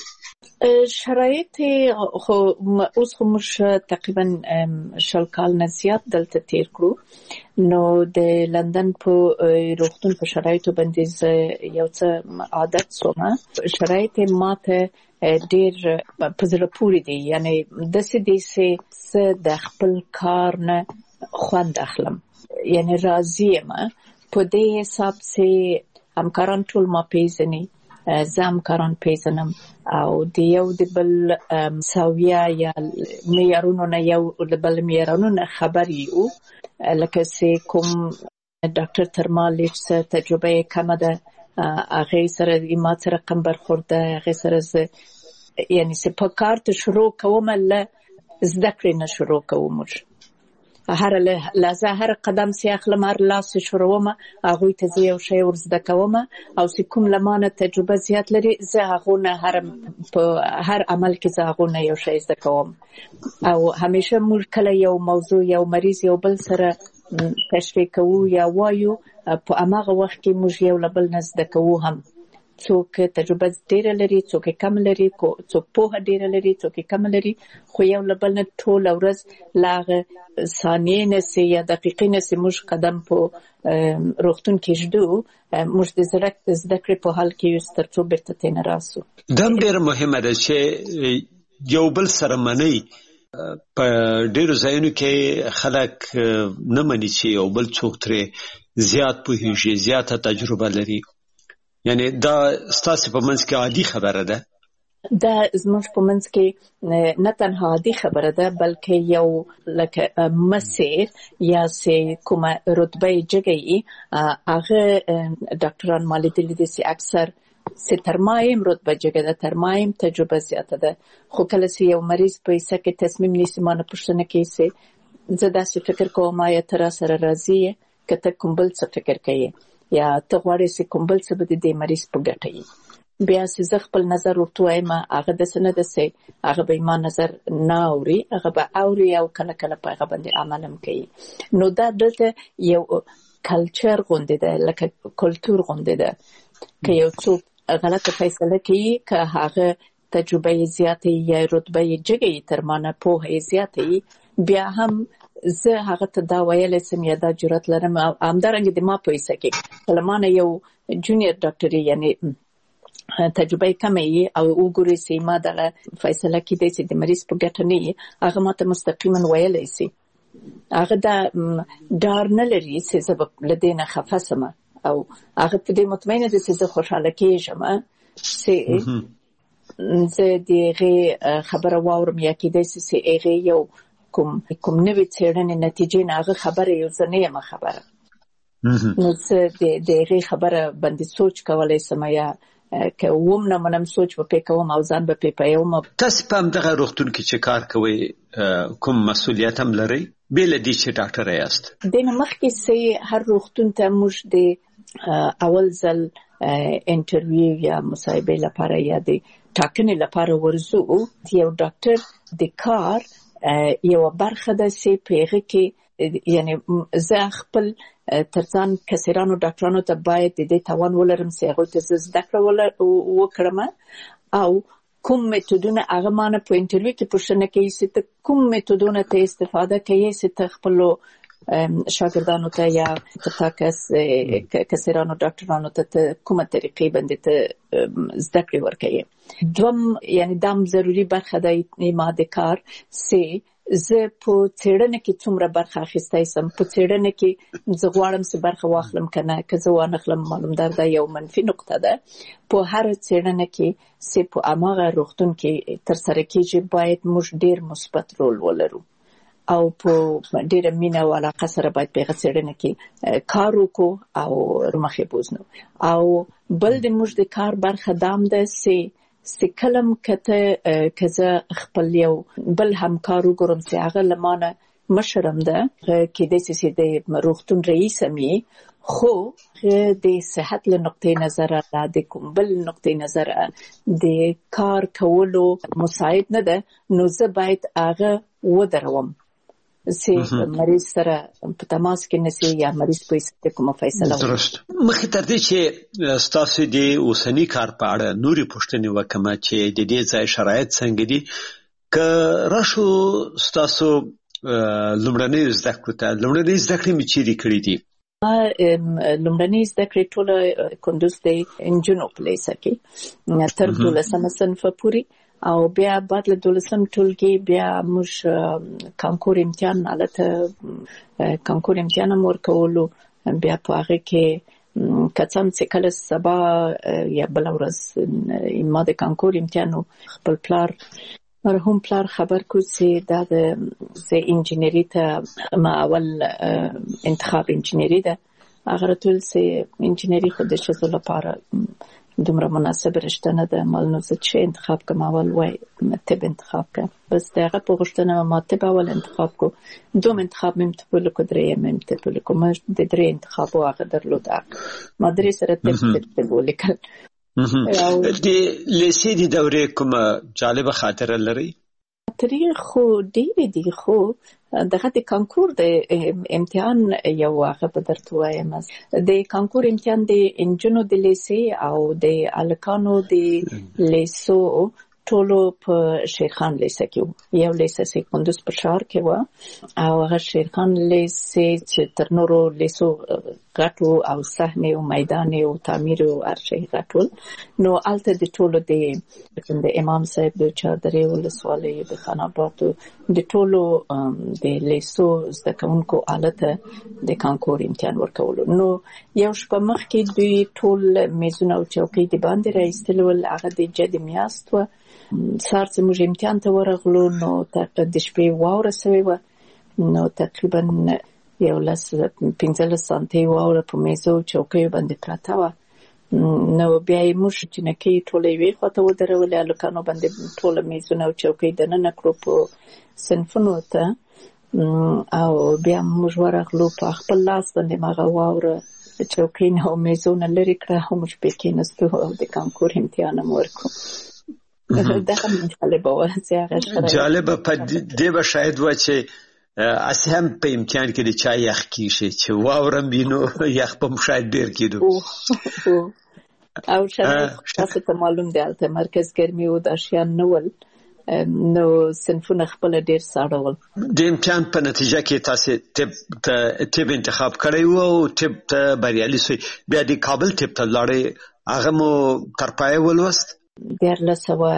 شرایط خو اوس خو موږ تقریبا شل کال نه زیات دلته تیر کړو. نو د لندن په روغتون په شرایطو باندې یو څه عادت سومه. شرایط ماته ډیر په زړه پورې دي، یعنی د څه دي چې د خپل کار نه خوند اخلم، یعنی راضی یم په دې حساب چې همکاران ټول ما پیژني، زه همکاران پیژنم او د یو د بل ساویه یا معیارونو نه یو د بل معیارونو نه خبر یو. لکه چې کوم ډاکټر تر ما لږ څه تجربه کمه ده هغه سره ما سره کم برخورده، هغه سره یعنی چې په کار ته شروع کوم له زده کړې نه شروع کوم. هر لحظه هر قدم چې اخلم هر لاس شروعوم هغه ته زه یو شی ورزده کوم او چې کوم لمانه تجربه زیات لري زه هغه نه هر په هر عمل کې زه هغه نه یو شی زده کوم. او همیشه موږ کله یو موضوع یو مریض یو بل سره تشریح کوو یا وایو په هغه وخت کې موږ یو بل نه زده کوو، هم څوک تجربه ډیر لري څوک کم لري څوک په ډیر لري څوک کم لري، خو یو بل نه ټول ورځ لاغه ثانیې نه سي یا دقیقې نه سي موږ قدم په روغتون کې جدو موږ د زړه زده کړې په حال کې یو سترڅو بیرته تین راسو. دم ډیر مهمه ده چې یو بل سره منی. په ډیرو ځایونو کې خلک نه مني چې یو بل څوک ترې زیات پوهیږي زیاته تجربه لري، یعنی دا ستاسو په منځ کې عادي خبره ده؟ دا زموږ په منځ کې نه تنها عادي خبره ده بلکې یو لکه مسیر یا سه کومه رتبه جګی هغه ډاکټران مالیدلی دي چې اکثر سه ترمایم رتبه جګه ده، ترمایم تجربه زیاته ده. خو کله چې یو مریض په ایسه کې تصمیم نیسي مانه پښتنه کې سه زه داسې فکر کوم یا تر سره راضی کته کوم بل څه فکر کوي یا ته غواړې چې کوم بل څه به د مریض په ګټه وي. بیا چې زه خپل نظر ورته وایم هغه د سند سه هغه به ما نظر نه اوري، هغه به اوري او کله کله په هغه باندې عمل هم کوي. نو دا دلته یو کلچر غونډه ده، لکه کلچر غونډه ده که یو څوک غلطه فیصله کوي که هغه تجربه زیاته یا رتبه جګی تر مانه په زیاته بیا هم زه هغه ته دا ویل سم یا دا جرأت لرم او همدارنګه د ما په حصہ کې کلمانه یو جونیئر ډاکټر یعنی تجربه کمه او وګوري چې ما دغه فیصله کې د سې د مریض په ګټه نه هغه ماته مستقیما ویلای شي. هغه دا ډار نه لري چې زه لدینه خفاسمه او هغه په دې مطمئنه ده چې زه خوشاله کېږم چې زه دغه خبره واورم یا کې د سې هغه یو کوم کوم نوې څېړنې نتیجې نه هغه خبره یو ځنه یم خبره نو څه د دې خبره باندې سوچ کولای سم یا که ووم نه منم سوچ به کوم او ځان به پیپایم. تاسو په همدغه روغتون کې چې کار کوئ کوم مسؤلیت هم لرئ بل دې چې ډاکټر یاست؟ د مخکې سي هر روغتون ته موږ د اول ځل انټرویو یا مصاحبه لپاره یا د ټاکنې لپاره ورزو. یو ډاکټر د کار یو برخه ده چې پیغه کې یعنی زه خپل ترڅان کسرانو ډاکټرانو ته باید د دې توان ولرم چې هغه ته زده کړه وکړم او کوم میتودونه هغه مانه په انټرویو کې پوښتنه کوي چې کوم میتودونه ته استفاده کوي چې ته خپل شاګردانو ته یا تاسو کسرانو ډاکټرانو ته کومه طریقې باندې ته زده کړې ورکوي. دوم یعنی دام ضروری برخه د ما د کار چې زه په څېړنه کې څومره برخه اخیستای سم په څېړنه کې زه غواړم چې برخه واخلم کنه که زه وانخلم معلومدار ده یو منفي نقطه ده په هر څېړنه کې چې په اماغه روغتون کې تر سره کېږي باید موږ ډیر مثبت رول ولرو او په ډیره مینه او علاقه سره باید په څېړنه کې کار وکړو او مخې بوزنو. او بل د موږ د کار برخه دام ده چې سکلم کته کزه خپل یو بل همکار وګورم چې هغه لمانه مشرم ده کې د سې د روغتون رئیس می خو د صحت له نقطې نظر لا د کوم بل نقطې نظر د کار کولو مساعد نه ده نو زه باید هغه ودروم چې مریض سره په تماس کې نسی یا مریض په څه کومه فیصله وکړي. درست. مخکې تر دې چې تاسو د اوسنی کار په اړه نوري پوښتنې وکم چې د دې ځای شرایط څنګه دي که راشو تاسو لومړنۍ زده کړې ته لومړنۍ زده کړې مې چیرې کړې دي؟ لومړنۍ زده کړې ټوله کندوز د انجنونو په لیسه کې تر دولسمه صنف پورې او بیا بعد له دولسم ټولګي بیا موږ کانکور امتحان البته کانکور امتحان هم ورکولو بیا په هغه کې کڅم چې کله سبا یا بل ورځ ما د کانکور امتحان خپل پلار مرحوم پلار خبر کو چې دا د زه انجینری ته ما اول انتخاب انجینری ده هغه ټول چې انجینری خو د شزو لپاره دومره مناسب رشته نه ده مال نو زه چې انتخاب کوم اول وای طب انتخاب کوم بس دغه په غوښتنه ما طب اول انتخاب کو دوم انتخاب مم ته په لکه درې مم ته په لکه ما د درې انتخاب واغه درلود ما درې سره طب ته ولیکل. د لیسې د دورې کومه جالبه خاطره لري؟ تاریخ خو ډېر دي خو دغه د کانکور د امتحان یو هغه په درته وایم د کانکور امتحان د انجنونو د لیسې او د الکانو د لیسو ټولو په شیرخان لیسه کې یو لیسه چې کندوز په ښار کې و او هغه شیرخان لیسې چې تر نورو لیسو غټو او صحنه او میدان او تعمیر او ارشي غټول نو الته د ټولو د امام صاحب د چادرې ولسوالۍ د خان آباد د ټولو د لیسو زده کوونکو الته د کانکور امتحان ورکول نو یو شپه مخکې دوی ټول میزونه او چوکۍ د باندې راایستل ول هغه د جد میاست و سار چې موږ امتحان ته ورغلو نو تقریبا د شپې واوره سوې و نو تقریبا یو لس پنځلس سانتي واوره په میزو چوکۍ باندې پراته وه نو بیا یې موږ جنکۍ ټولې وې خواته ودرولې هلکانو باندې ټوله میزونه او چوکۍ دننه کړو په صنفونو ته او بیا موږ ورغلو په خپل لاس باندې مغه واوره چوکۍ نه او میزونه لرې کړه او موږ پکې کېناستو او د کانکور امتحان هم ورکړو. دا هم جالبه وه چې هغه شرایط جالبه په دې به شاید وه چې اسی هم په امتحان کې د چا یخ کېږي چې واورم وي نو یخ به هم شاید ډېر کېدو او شاید تاسو ته معلوم دی هلته مرکز ګرمي و دا شیان نه ول نو صنفونه خپله ډېر ساړه ول. د امتحان په نتیجه کې تاسې طب انتخاب کړی و او طب ته بریالي سوی بیا د کابل طب ته لاړئ هغه مو تر پایه ولوست؟ دیارلس سوه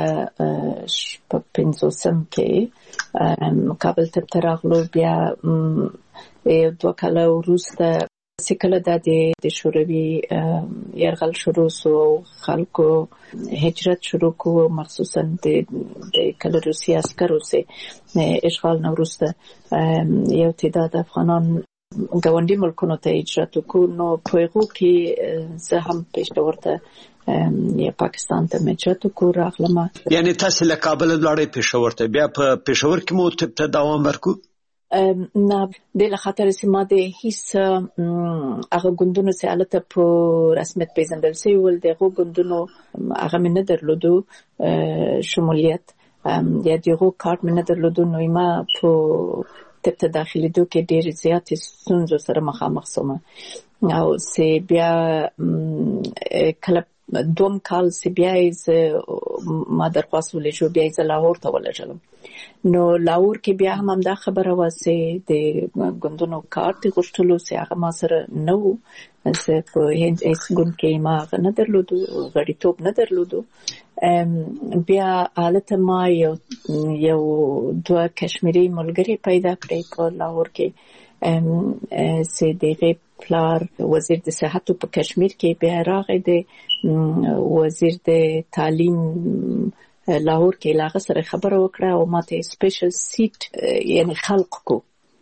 پنځوسم کې کابل طب ته راغلو بیا یو دوه کاله وروسته سکله د شوروي يرغل شروع سو خلکو هجرت شروع کو مخصوصا د کله روسي عسکرو سه اشغال نورسته یو تعداد افغانان ګاونډي ملکونو ته هجرت وکړو نو په هغه کې زه هم پېښور ته یا پاکستان ته هجرت وکړو راغلم. یعنی تاسو له کابل لاړې پېښور ته بیا په پېښور کې مو ته دوام ورکو؟ نه د لخاطر سیمه د هیڅ هغه ګوندونو سره الته په رسمیت پیژندل شوی ول دغه ګوندونو هغه من نه درلودو شمولیت یا دغه کارت من نه درلودو نو ما په تبت داخلي دوه کې ډېر زیات ستونزو سره مخامخ شوم او سی بیا کله دوم کال سی بیا ما درخواست ولې شو بیا ز لاهور ته ولېږم نو لاهور کې بیا هم دا خبره واسه د ګوندونو کارت غوښتلو سي هغه ما سره نو زه په هیڅ هیڅ ګوند کې ما نه درلودو غړیتوب نه درلودو بیا حالت ما یو یو دوه کشمیری ملګری پیدا کړی په لاهور کې سي دغه پلار وزیر د صحت په کشمیر کې بیا راغی د وزیر د تعلیم لاهور کې لاغه سره خبره وکړه او ماته سپیشل سیټ یعنی خلق کو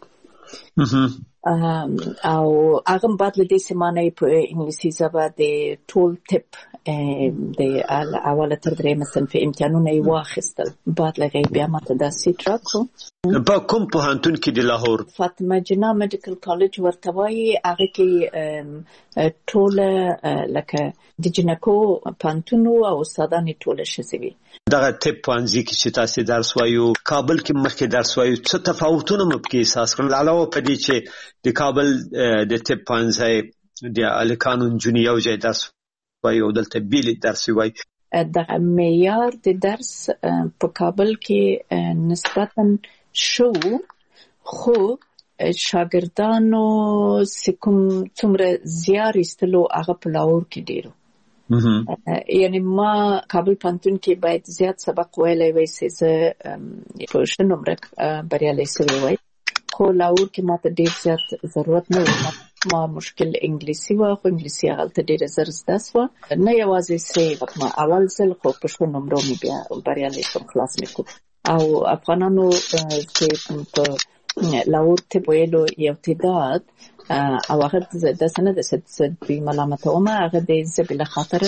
او هغه بعد له دې سیمانه په انګلیسي ژبه د ټول ټپ د اوله تر درېمه صنف امتحانونه یې واخیستل بعد له بیا ماته دا سیټ راکړو. په کوم پوهنتون کې د لاهور؟ فاطمه جناح میډیکل کالج ورته وایي هغه کې ټول لکه د جنکو پانتونو او استادان ټول شوي دغه ټپ پانځي کې چې تاسو درس وایو کابل کې مخکې درس وایو څه تفاوتونه مو پکې احساس کړل علاوه په دې چې د کابل د ټپ پانځي د الکانو جونی یو ځای درس وایو دلته بیل درس وایي د معیار د درس په کابل کې نسبتاً شو خو شاګردانو سکم څومره زیار استلو هغه په لاهور کې ډیرو یعنی ما کابل پانتون کې باید زیات سبق ویلای وای سي زه په شنومرک بریالي سوي وای خو لاهور کې ماته ډیر زیات ضرورت نه و ما مشکل انګلیسي و خو انګلیسي هغه ډیر زر زده سو نه یوازې سي ما اول ځل خو په شنومرو مې بیا بریالي کوم خلاص نکو او افغانانو چې په لاهور ته ویلو یو تعداد او هغه د سند د په ملامت او ما هغه د زبله خاطر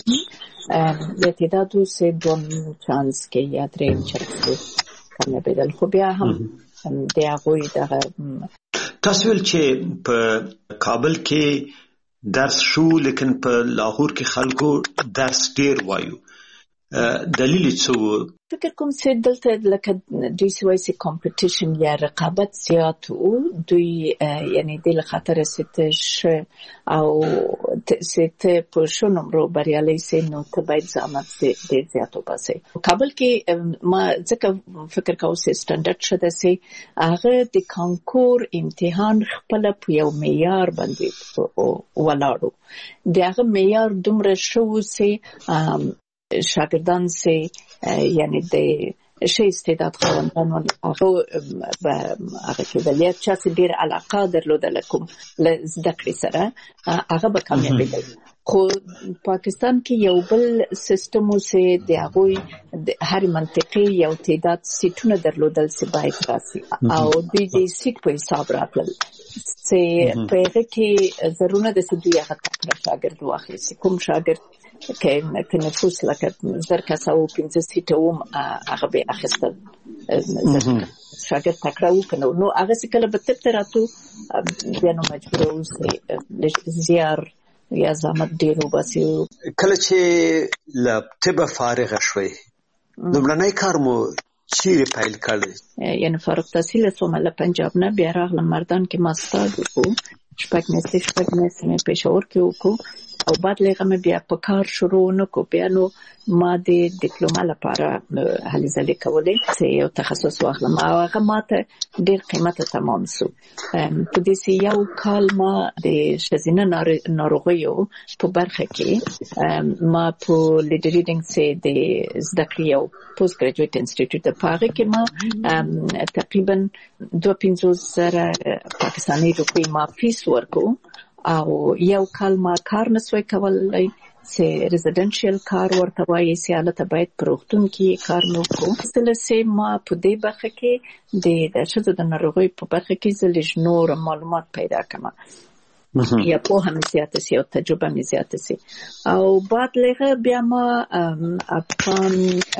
د تعدادو سه دوم چانس کې یا دریم چانس کنه بدل خو بیا هم د هغه د تاسو ول چې په کابل کې درس شو لیکن په لاهور کې خلکو درس ډیر وایو دلیل څه فکر کوم چې دلته لکه ډي سي واي سي کمپټیشن یا رقابت زیات وو دوی یعنی د خاطر ستش او ست په شنومرو بریالي سي نو ته باید زحمت ډیر زیات وباسي کابل کې ما ځکه فکر کوم چې سټانډرډ شته سي هغه د کانکور امتحان خپل په یو معیار باندې ولاړو دغه معیار دومره شو سي شاگردان سه یعنی د شی استعداد خواندان هغه هغه کې ولیت چې ډیر علاقه درلودل کوم زده کړې سره هغه به کامیابی دی خو پاکستان کې یو بل سیستم سه د هغه هر منطقي یو تعداد سیټونه درلودل سه باید راسي او د دې سیټ په حساب راغلل سه په هغه کې ضرورت د سدوی هغه شاګرد واخلي کوم شاګرد که که نفوس لکه زر کسا و پینزه سیتا وم اغا بی اخستل شاگرد تکراو کنو نو اغا سی کلا بطب تراتو بیانو مجبورو سی زیار یا زحمت دیرو باسیو کلا چه لطب فارغ شوی نمرانای کار مو چیری پیل کرده؟ یعنی فارغ تحصیل سوم لپنجاب نه بیا راغلم مردان که ماستاد وکو شپک نسی شپک نسی می پیشور که وکو او بعد لغه بیا په کار شروع نکو بیا نو ما د ډیپلوما لپاره هلې ځلې کولې چې یو تخصص واخلم او هغه ماته ډیر قیمته تمام شو په دې یو کال ما د شزینه ناروغیو په برخه کې ما په لیډ ریډینګ سه د زده کړې یو پوسټ ګریجویټ انسټیټیوټ د پاره کې ما تقریبا دوه پنځوس زره پاکستاني روپۍ ما فیس ورکو او یو کال ما کار نسوي کولای چې ریزیدنشل کار ورته وایي چې حالت باید پروختون کې کار نو کوو. مثلا سه ما په دې برخه کې د د شذ د ناروغي په برخه کې زلج نور معلومات پیدا کړم یا په هم زیاته سي او تجربه مې زیاته سي او بعد لغه بیا ما افغان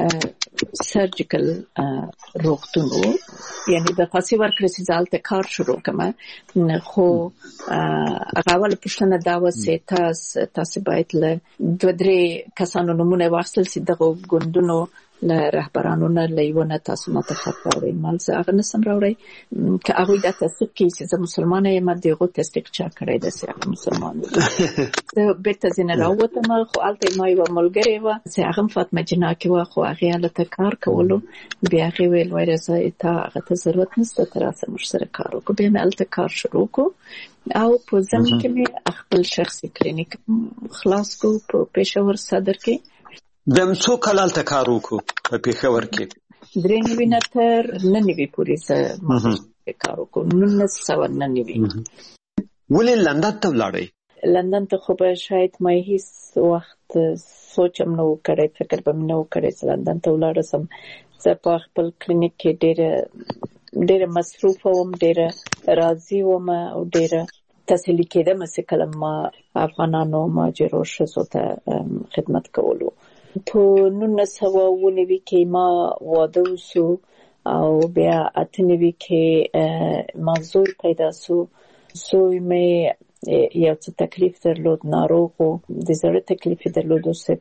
سرجیکل روغتونو یعنی د خاصي ورکړې چې ځالته کار شروع کړم خو هغه ول پښتنه دا وسه تاسو تاسو باید له دوه درې کسانو نمونه واخلئ چې دغه ګوندونو له رهبرانو نه لیونه تاسو ماته خبرې مال څه هغه نسم راوړی که هغه د تاسو کې چې مسلمانه یم دغه تصدیق چا کړی د سیاق مسلمان زه به تاسو نه راوته ما خو الته ما یو ملګری و چې هغه فاطمه جنا کې و خو هغه له تکار کولو بیا هغه ویل وای راځي ته هغه ته ضرورت نشته تر اوسه مش سره کار وکړو بیا مې الته کار شروع کو او په ځم کې مې خپل شخصي کلینیک خلاص کو په پېښور صدر کې د څو کال ته کار وکړو په پېښور کې درې نوي نه تر نن نوي پورې سره کار وکړو نن سوه نن نوي ولې لندن ته ولاړې لندن ته خو به شاید مې هیڅ وخت سوچم نو کړی فکر به مې نو کړی چې لندن ته ولاړ سم زه په خپل کلینیک کې ډېر ډېر مصروف وم ډېر راضي وم او ډېر تسهیل کېدم چې کله ما افغانانو مهاجرو ښځو ته خدمت کولو په نولس سوه اووه نوي کې ما واده وشو او بیا اته نوي کې ما زوی پیدا شو زوی مې یو څه تکلیف درلود ناروغ و د زړه تکلیف درلود چې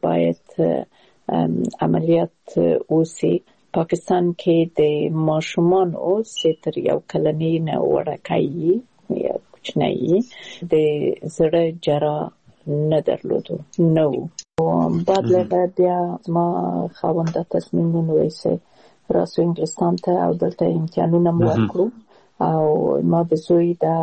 باید عملیات وشي پاکستان کې د ماشومان او ستر یو کلنی نه وړکای یا کوچنی د زړه جرا نه درلودو نو بعد له بیا ما خاوند تصمیم ونیوه راسو انګلستان ته او دلته امتحانونه مو وکړو او ما د زوی د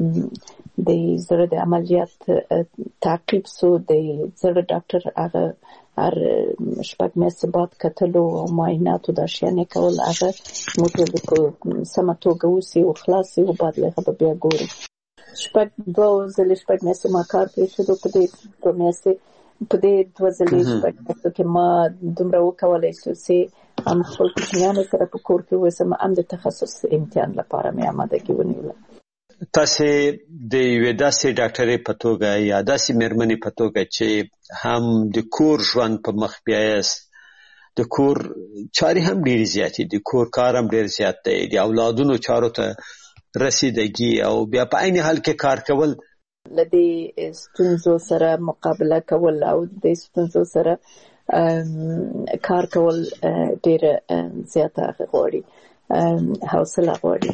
د زړه د عملیات تعقیب سو د زړه ډاکټر هغه هر شپږ میاشتې بعد کتلو او معایناتو دا شیانې کول هغه موږ په سمه توګه وسي او خلاصي او بعد له بیا ګورو شپږ دوه ځلې شپږ میاشتې ما کار پرېښود په دې دوه میاشتې په دې دوه ځلې شپږ میاشتو کې ما دومره وکولی شو چې هم خپل کوچنیانو سره په کور کې اوسم هم د تخصص امتحان لپاره مې امادګي ونیوله. تاسو د یوې داسې ډاکټرې په توګه یا داسې مېرمنې په توګه چې هم د کور ژوند په مخ بیایاست د کور چارې هم ډېرې زیاتې دي کور کار هم ډېر زیات دی د اولادونو چارو ته رسیدګي او بیا په عین حال کې کار کول لدې ستونزو سره مقابله کول او د ستونزو سره کار کول ډېر زیاته غواړي حوصله غواړي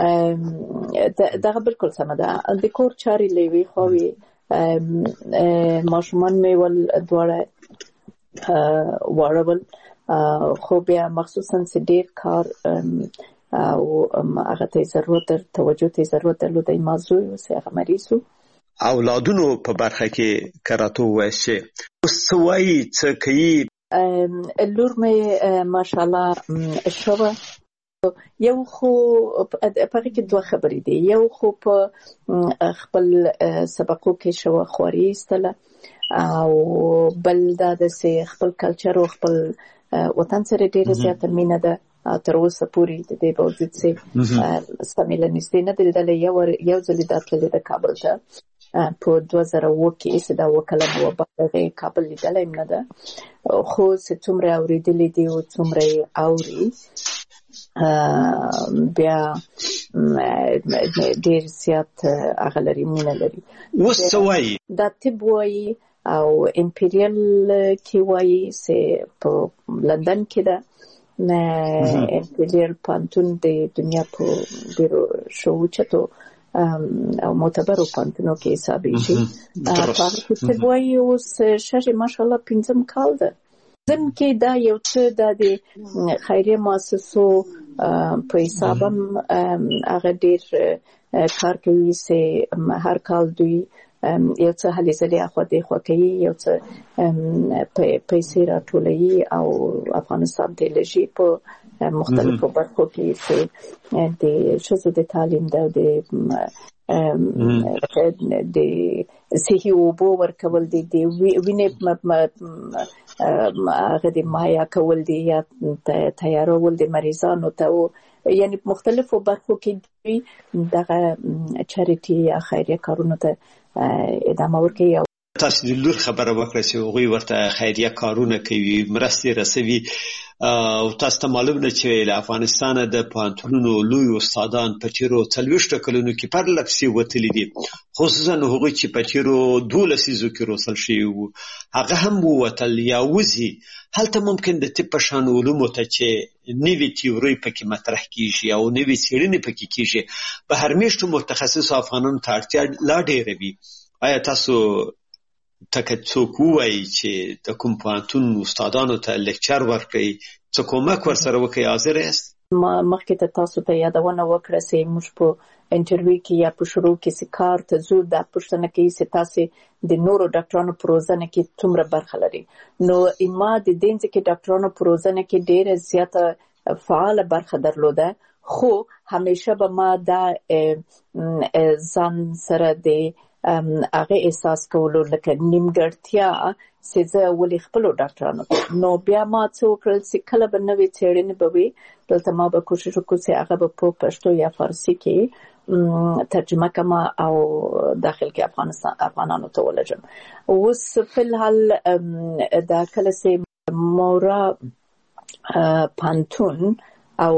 دغه بالکل سمه ده د کور چارې لوي خوي ماشومان مې ول دواړه واړول خو بیا مخصوصا چې ډېر کار او هغه ته ضرورت توجه ته ضرورت درلود موضوع اوس هغه مریضو اولادونو په برخه کې کراته وایي سوي څه کوي لور مې ماشاءالله شوه یو خو په کې دوه خبرې دي یو خو په خپل سبقو کې شوه خوري استله او بل دا د خپل کلچر او خپل وطن سره ډېر زیات مینه ده تر اوسه پورې د دې باوجود چې سمیل نږدې نه دلته یو یو ځل د تللی د کابل ته په دوه زره اووه کې چې دا وکړه نو په کابل لیدلای نه ده خو چې څومره اوریدلې دي او څومره اوري بیا ډېر زیات هغه لري مینه لري وسوي دا طب وایي او امپیریل کې وایي چې په لندن کې ده نه امپیریل پانتون د دنیا په ډیرو شوچتو او معتبرو پانتونو کې حسابېږي په څه وایي اوس شاشه ماشاءالله پنځم کال ده ځم کې دا یو څه د خیریه مؤسسو په حسابم هغه ډیر کار کوي چې هر کال دوی یو څه هلي ځلې اخوا دی خوا کوي یو څه پیسې راټولوي او افغانستان ته لږي په مختلفو برخو کې چې د ښځو د تعلیم د د صحي اوبو ورکول دي، د وینې هغه د مهیا کول دي یا تیارول د مریضانو ته، یعنی په مختلفو برخو کې دوی دغه چاریټي یا خیریه کارونو ته ادامه ورکوي. تاسو د لور خبره وکړه چې هغوی ورته خیریه کارونه کوي، مرستې رسوي، او تاسو ته معلوم ده چې له افغانستانه د پوهنتونونو لوی استادان په تیرو څلوېښتو کلونو کې پرله پسې وتلي دي، خصوصا هغوی چې په تیرو دوو لسیزو کې روزل شوي وو، هغه هم ووتل یا وځي. هلته ممکن د طب په شان علومو ته چې نوې تیورۍ پکې مطرح کیږي او نوې څېړنې پکې کیږي، په هر میاشتو متخصصو افغانانو ته اړتیا لا ډېره وي. آیا تاسو تک څوک وایي چې د کوم پوهنتون استادانو ته لیکچر ورکړي، څه کومک ورسره وکړي، حاضر یاست؟ ما مخکې ته تاسو ته یادونه وکړه چې موږ په انټرویو کې یا په شروع کې چې کار ته ځو دا پوښتنه کوي چې تاسو د نورو ډاکټرانو په روزنه کې څومره برخه لري. نو ما د دې ځکه ډاکټرانو په روزنه کې ډېره زیاته فعال برخه درلوده، خو همیشه به ما دا ځان سره د هغه احساس کولو لکه نیمګړتیا چې زه ولې خپلو ډاکټرانو نو بیا ما څه وکړل چې کله به نوې څېړنې به وي دلته ما به کوشش وکړو چې هغه به په پښتو یا فارسي کې ترجمه کما او داخل کې افغانستان افغانانو ته ولېږم. اوس فلحال دا کله چې مورا پانتون او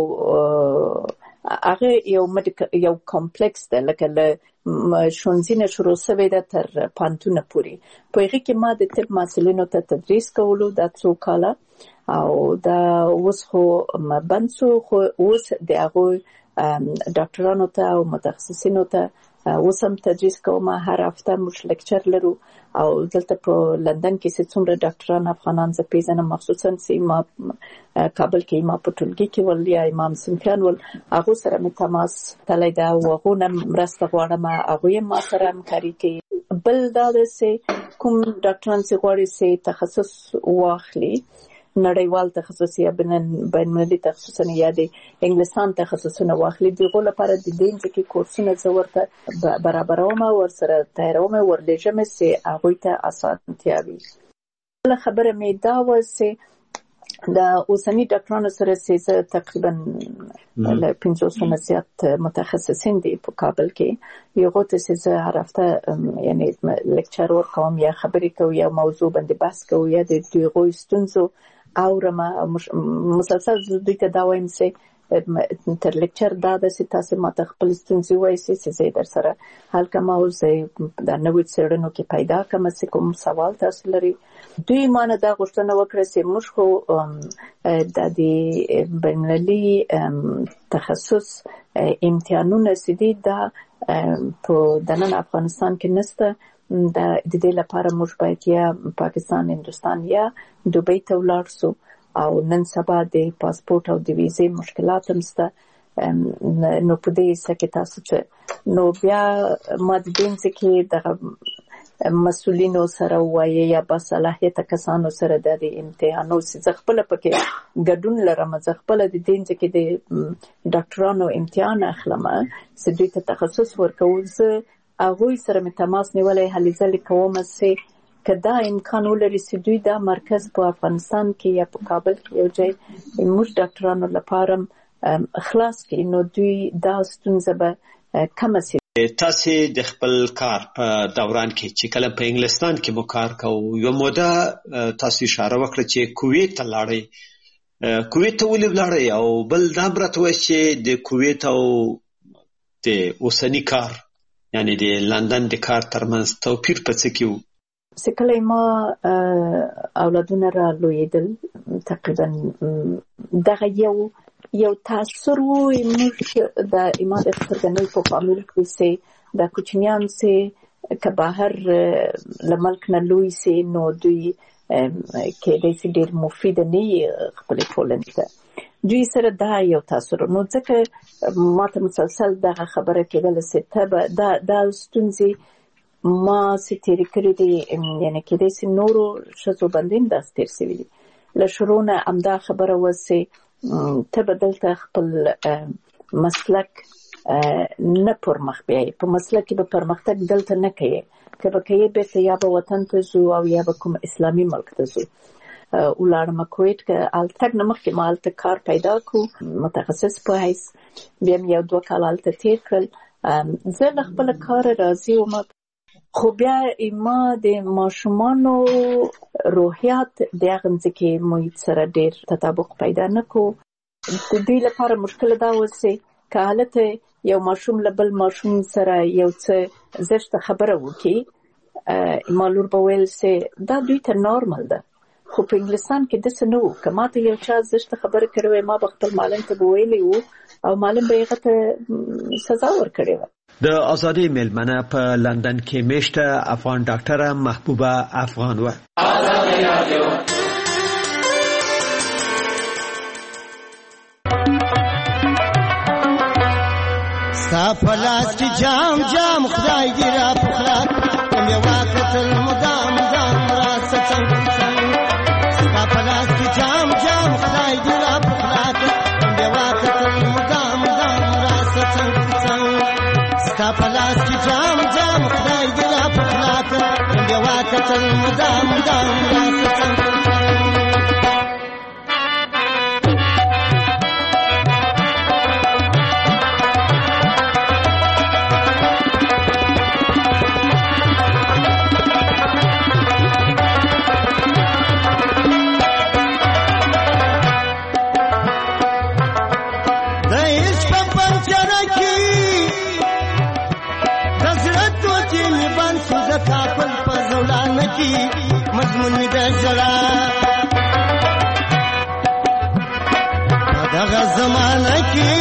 هغه یو یو کمپلیکس ده، لکه له شونځینه شروع شوی ده تر پانتونه پورې. په هغه کې ما د طب محصلینو ته تدریس کولو دا څو کاله، او دا اوس خو بند شو، خو اوس د هغو ډاکټرانو ته او متخصصینو ته اوس هم تدریس کوم. هر هفته موږ لیکچر لرو، او دلته په لندن کې چې څومره ډاکټران افغانان زه پیژنم، مخصوصا چې ما کابل کې ما په ټولګي کې ول یا امام صنفیان ول، هغو سره مې تماس تللی ده او هغو نه مرسته غواړم، هغوی هم ما سره همکاري کوي. بل دا ده چې کوم ډاکټران چې غواړي چې تخصص واخلي، نړیوال تخصص یا بین‌المللي تخصصونه یا د انګلستان تخصصونه واخلي، دغه لپاره د دې ځکه کورسونه زه ورته برابروم او ورسره تیاروم ورلېږم چې هغوی ته اسانتیا وي. بله خبره مې دا وه چې د اوسني ډاکټرانو سره چې زه تقریبا له پنځوسو نه زیات متخصصین دي په کابل کې، هغو ته چې زه هر هفته یعنې لیکچر ورکوم یا خبرې کوو یا موضوع باندې بحث کوو یا د هغوی ستونزو اورم، مسلسل دوی ته دا وایم چې تر لیکچر دا ده چې تاسو ماته خپل ستونزې وایئ چې زه در سره حل کوم، او زه د نوې څېړنو کې پیدا کوم چې کوم سوال تاسو لري. دوی مانه دا غوښتنه وکړه چې موږ خو د بین‌المللي تخصص امتحانونه چې دي دا په دننه افغانستان کې نشته، د دې لپاره موږ باید یا پاکستان، هندوستان یا دوبۍ ته ولاړ شو، او نن سبا د پاسپورت او د ویزې مشکلات هم شته. نو په دې څه کې تاسو چې نو بیا ما د دې ځکه د مسؤلینو سره وایي یا با صلاحیته کسانو سره د امتحانو چې خپل پکې ګډون لرم، زه خپل د دې ځکه د ډاکټرانو امتحان اخلم چې دوی ته تخصص ورکوم. زه هغوی سره مې تماس نیولی، هلې ځلې کوم چې که دا امکان ولري چې دوی دا مرکز په افغانستان کې یا په کابل کې یو ځای موږ ډاکټرانو لپاره خلاص کړي، نو دوی دا ستونزه به کمه شي. تاسو د خپل کار په دوران کې چې کله په انګلستان کې مو کار کوو، یو موده تاسو اشاره وکړه چې کویت ته لاړئ. کویت ته ولې لاړئ؟ او بل دا راته وایي چې د کویت او د اوسني کار یعنی د لندن د کار ترمنځ توپیر په څه کې و؟ چې کله ما اولادونه را لویېدل، تقریبا دغه یو یو تاثر و موږ د ما د سترګنۍ په فامیل کې چې د کوچنیان چې که بهر له ملک نه لوی شي نو دوی کېدای شي ډېر مفید نه وي خپلې ټولنې ته، دوی سره دا یو تاثر. نو ځکه ما ته مسلسل دغه خبره کېدله چې ته به دا دا ستونزې ما چې تېرې کړې دي، یعنې کېدای شي نورو ښځو باندې هم داسې تېر شوي دي. له شروع نه همدا خبره وه چې ته به دلته خپل مسلک نه پرمخ بیایي په مسله کې به پرمختګ دلته نه کوي که به کوي بیرته یا به وطن ته ځو او یا به کوم اسلامي ملک ته ځو ولاړم کویت که التګ نه مخکې ما هلته کار پیدا کړو متخصص په حیث بیا مې یو دوه کاله هلته تېر کړل زه له خپله کاره راضي وم خو بیا ما د ماشومانو روحیات د هغه ځمکې محیط سره ډېر تطابق پیدا نه کړو د دوی لپاره مشکل دا اوسې که هلته یو ماشوم له بل ماشوم سره یو څه زشته خبره وکړي ما لور به ویل سې دا دوی ته نارمل ده خو په انګلستان کې داسې نه وو که ما ته یو چا زشته خبره کړې وی ما به خپل معلم ته به ویلی وو او معلم به هغه ته سزا ورکړې وه د ازادۍ میلمنه په لندن کې میشته افغان ډاکټره محبوبه افغان وه ستا په لاس کې جام جام خدای دې را پخلا کوم یې واکتل مدام مدام راسه څنګه ستا په لاس کې جام جام خدای دې را پخلا کوم یې واکتل مدام مدام راسه څنګه ستا په لاس کې جام جام خدای دې را پخلا کوم یې واکتل مدام مدام راسه څنګه مضمون می ده جلا دغه زمانه کې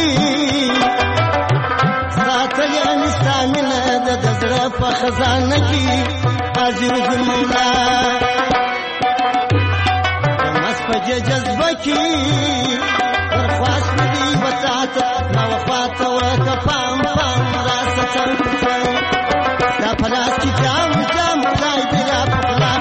ساتل یې مستامنه د زړه په خزانه کې حاضر ګل مولا مس په جذبه کې ورخواس دې وتاته ما وفات ورته پام پام راسه څنګه دا پلاس کې جام جام خدای دې را پخلا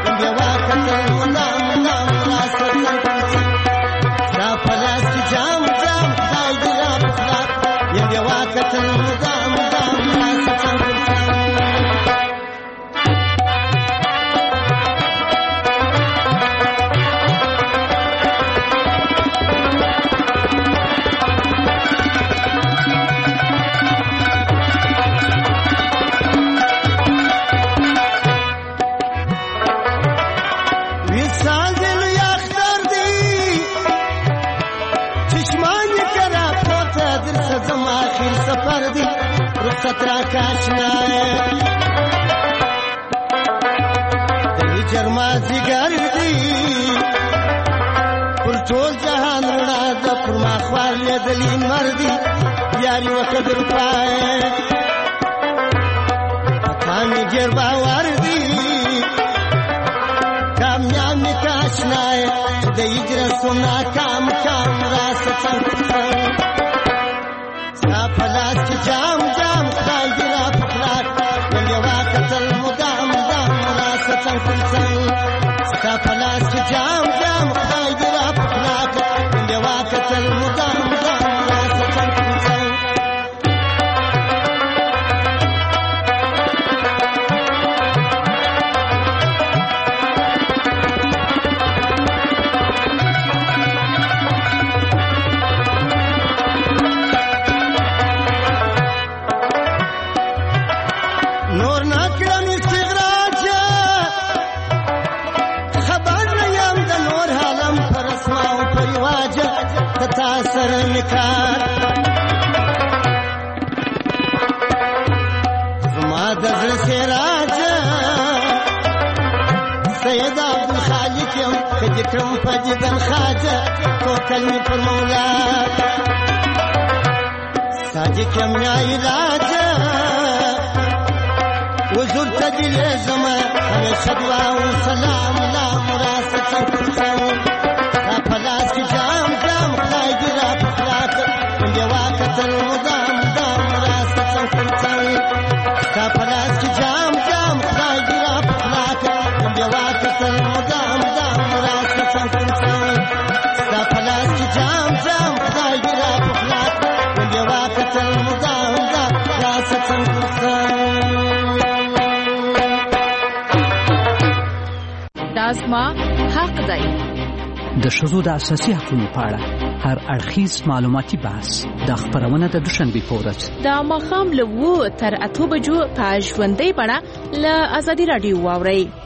سترا کاشنا دلی جرما زیګر دی پر ټول جهان رڼا د پر ما خوار دلی مردی یاري وقدر پای پکانی ګر باور دی کامیاب می کاشنا د هجر سنا کام کام راس څنګه پلاس کی جام جام خدای دې را پخلا کوم یې واکتل مدام مدام راسه څنګه ستا پلاس کی جام جام خدای دې را پخلا کوم یې واکتل مدام مدام راسه څنګه سر نکار زما دزر سے راجا سید عبدالخالق یم کجکرم پجدن خاجا تو کلمی پر مولا ساجک یم یا علاجا وزر تجل زما ہمیشہ دعا و سلام لا مراست سنکرسان پلاس کی جام جام خدای دې را پخلا کوم یې واکتل مدام مدام راسه څنګه ستا پلاس کی جام جام خدای دې را پخلا کوم یې واکتل مدام مدام راسه څنګه ستا پلاس کی جام جام خدای دې را پخلا کوم یې واکتل مدام زما حق دی. د ښځو د اساسي حقوقو په اړه هر اړخیز معلوماتي بحث د خبرونه د دوشنبه په ورځ د ماښام له اوه تر اته بجو په ژوندۍ بڼه له ازادي رادیو واورئ.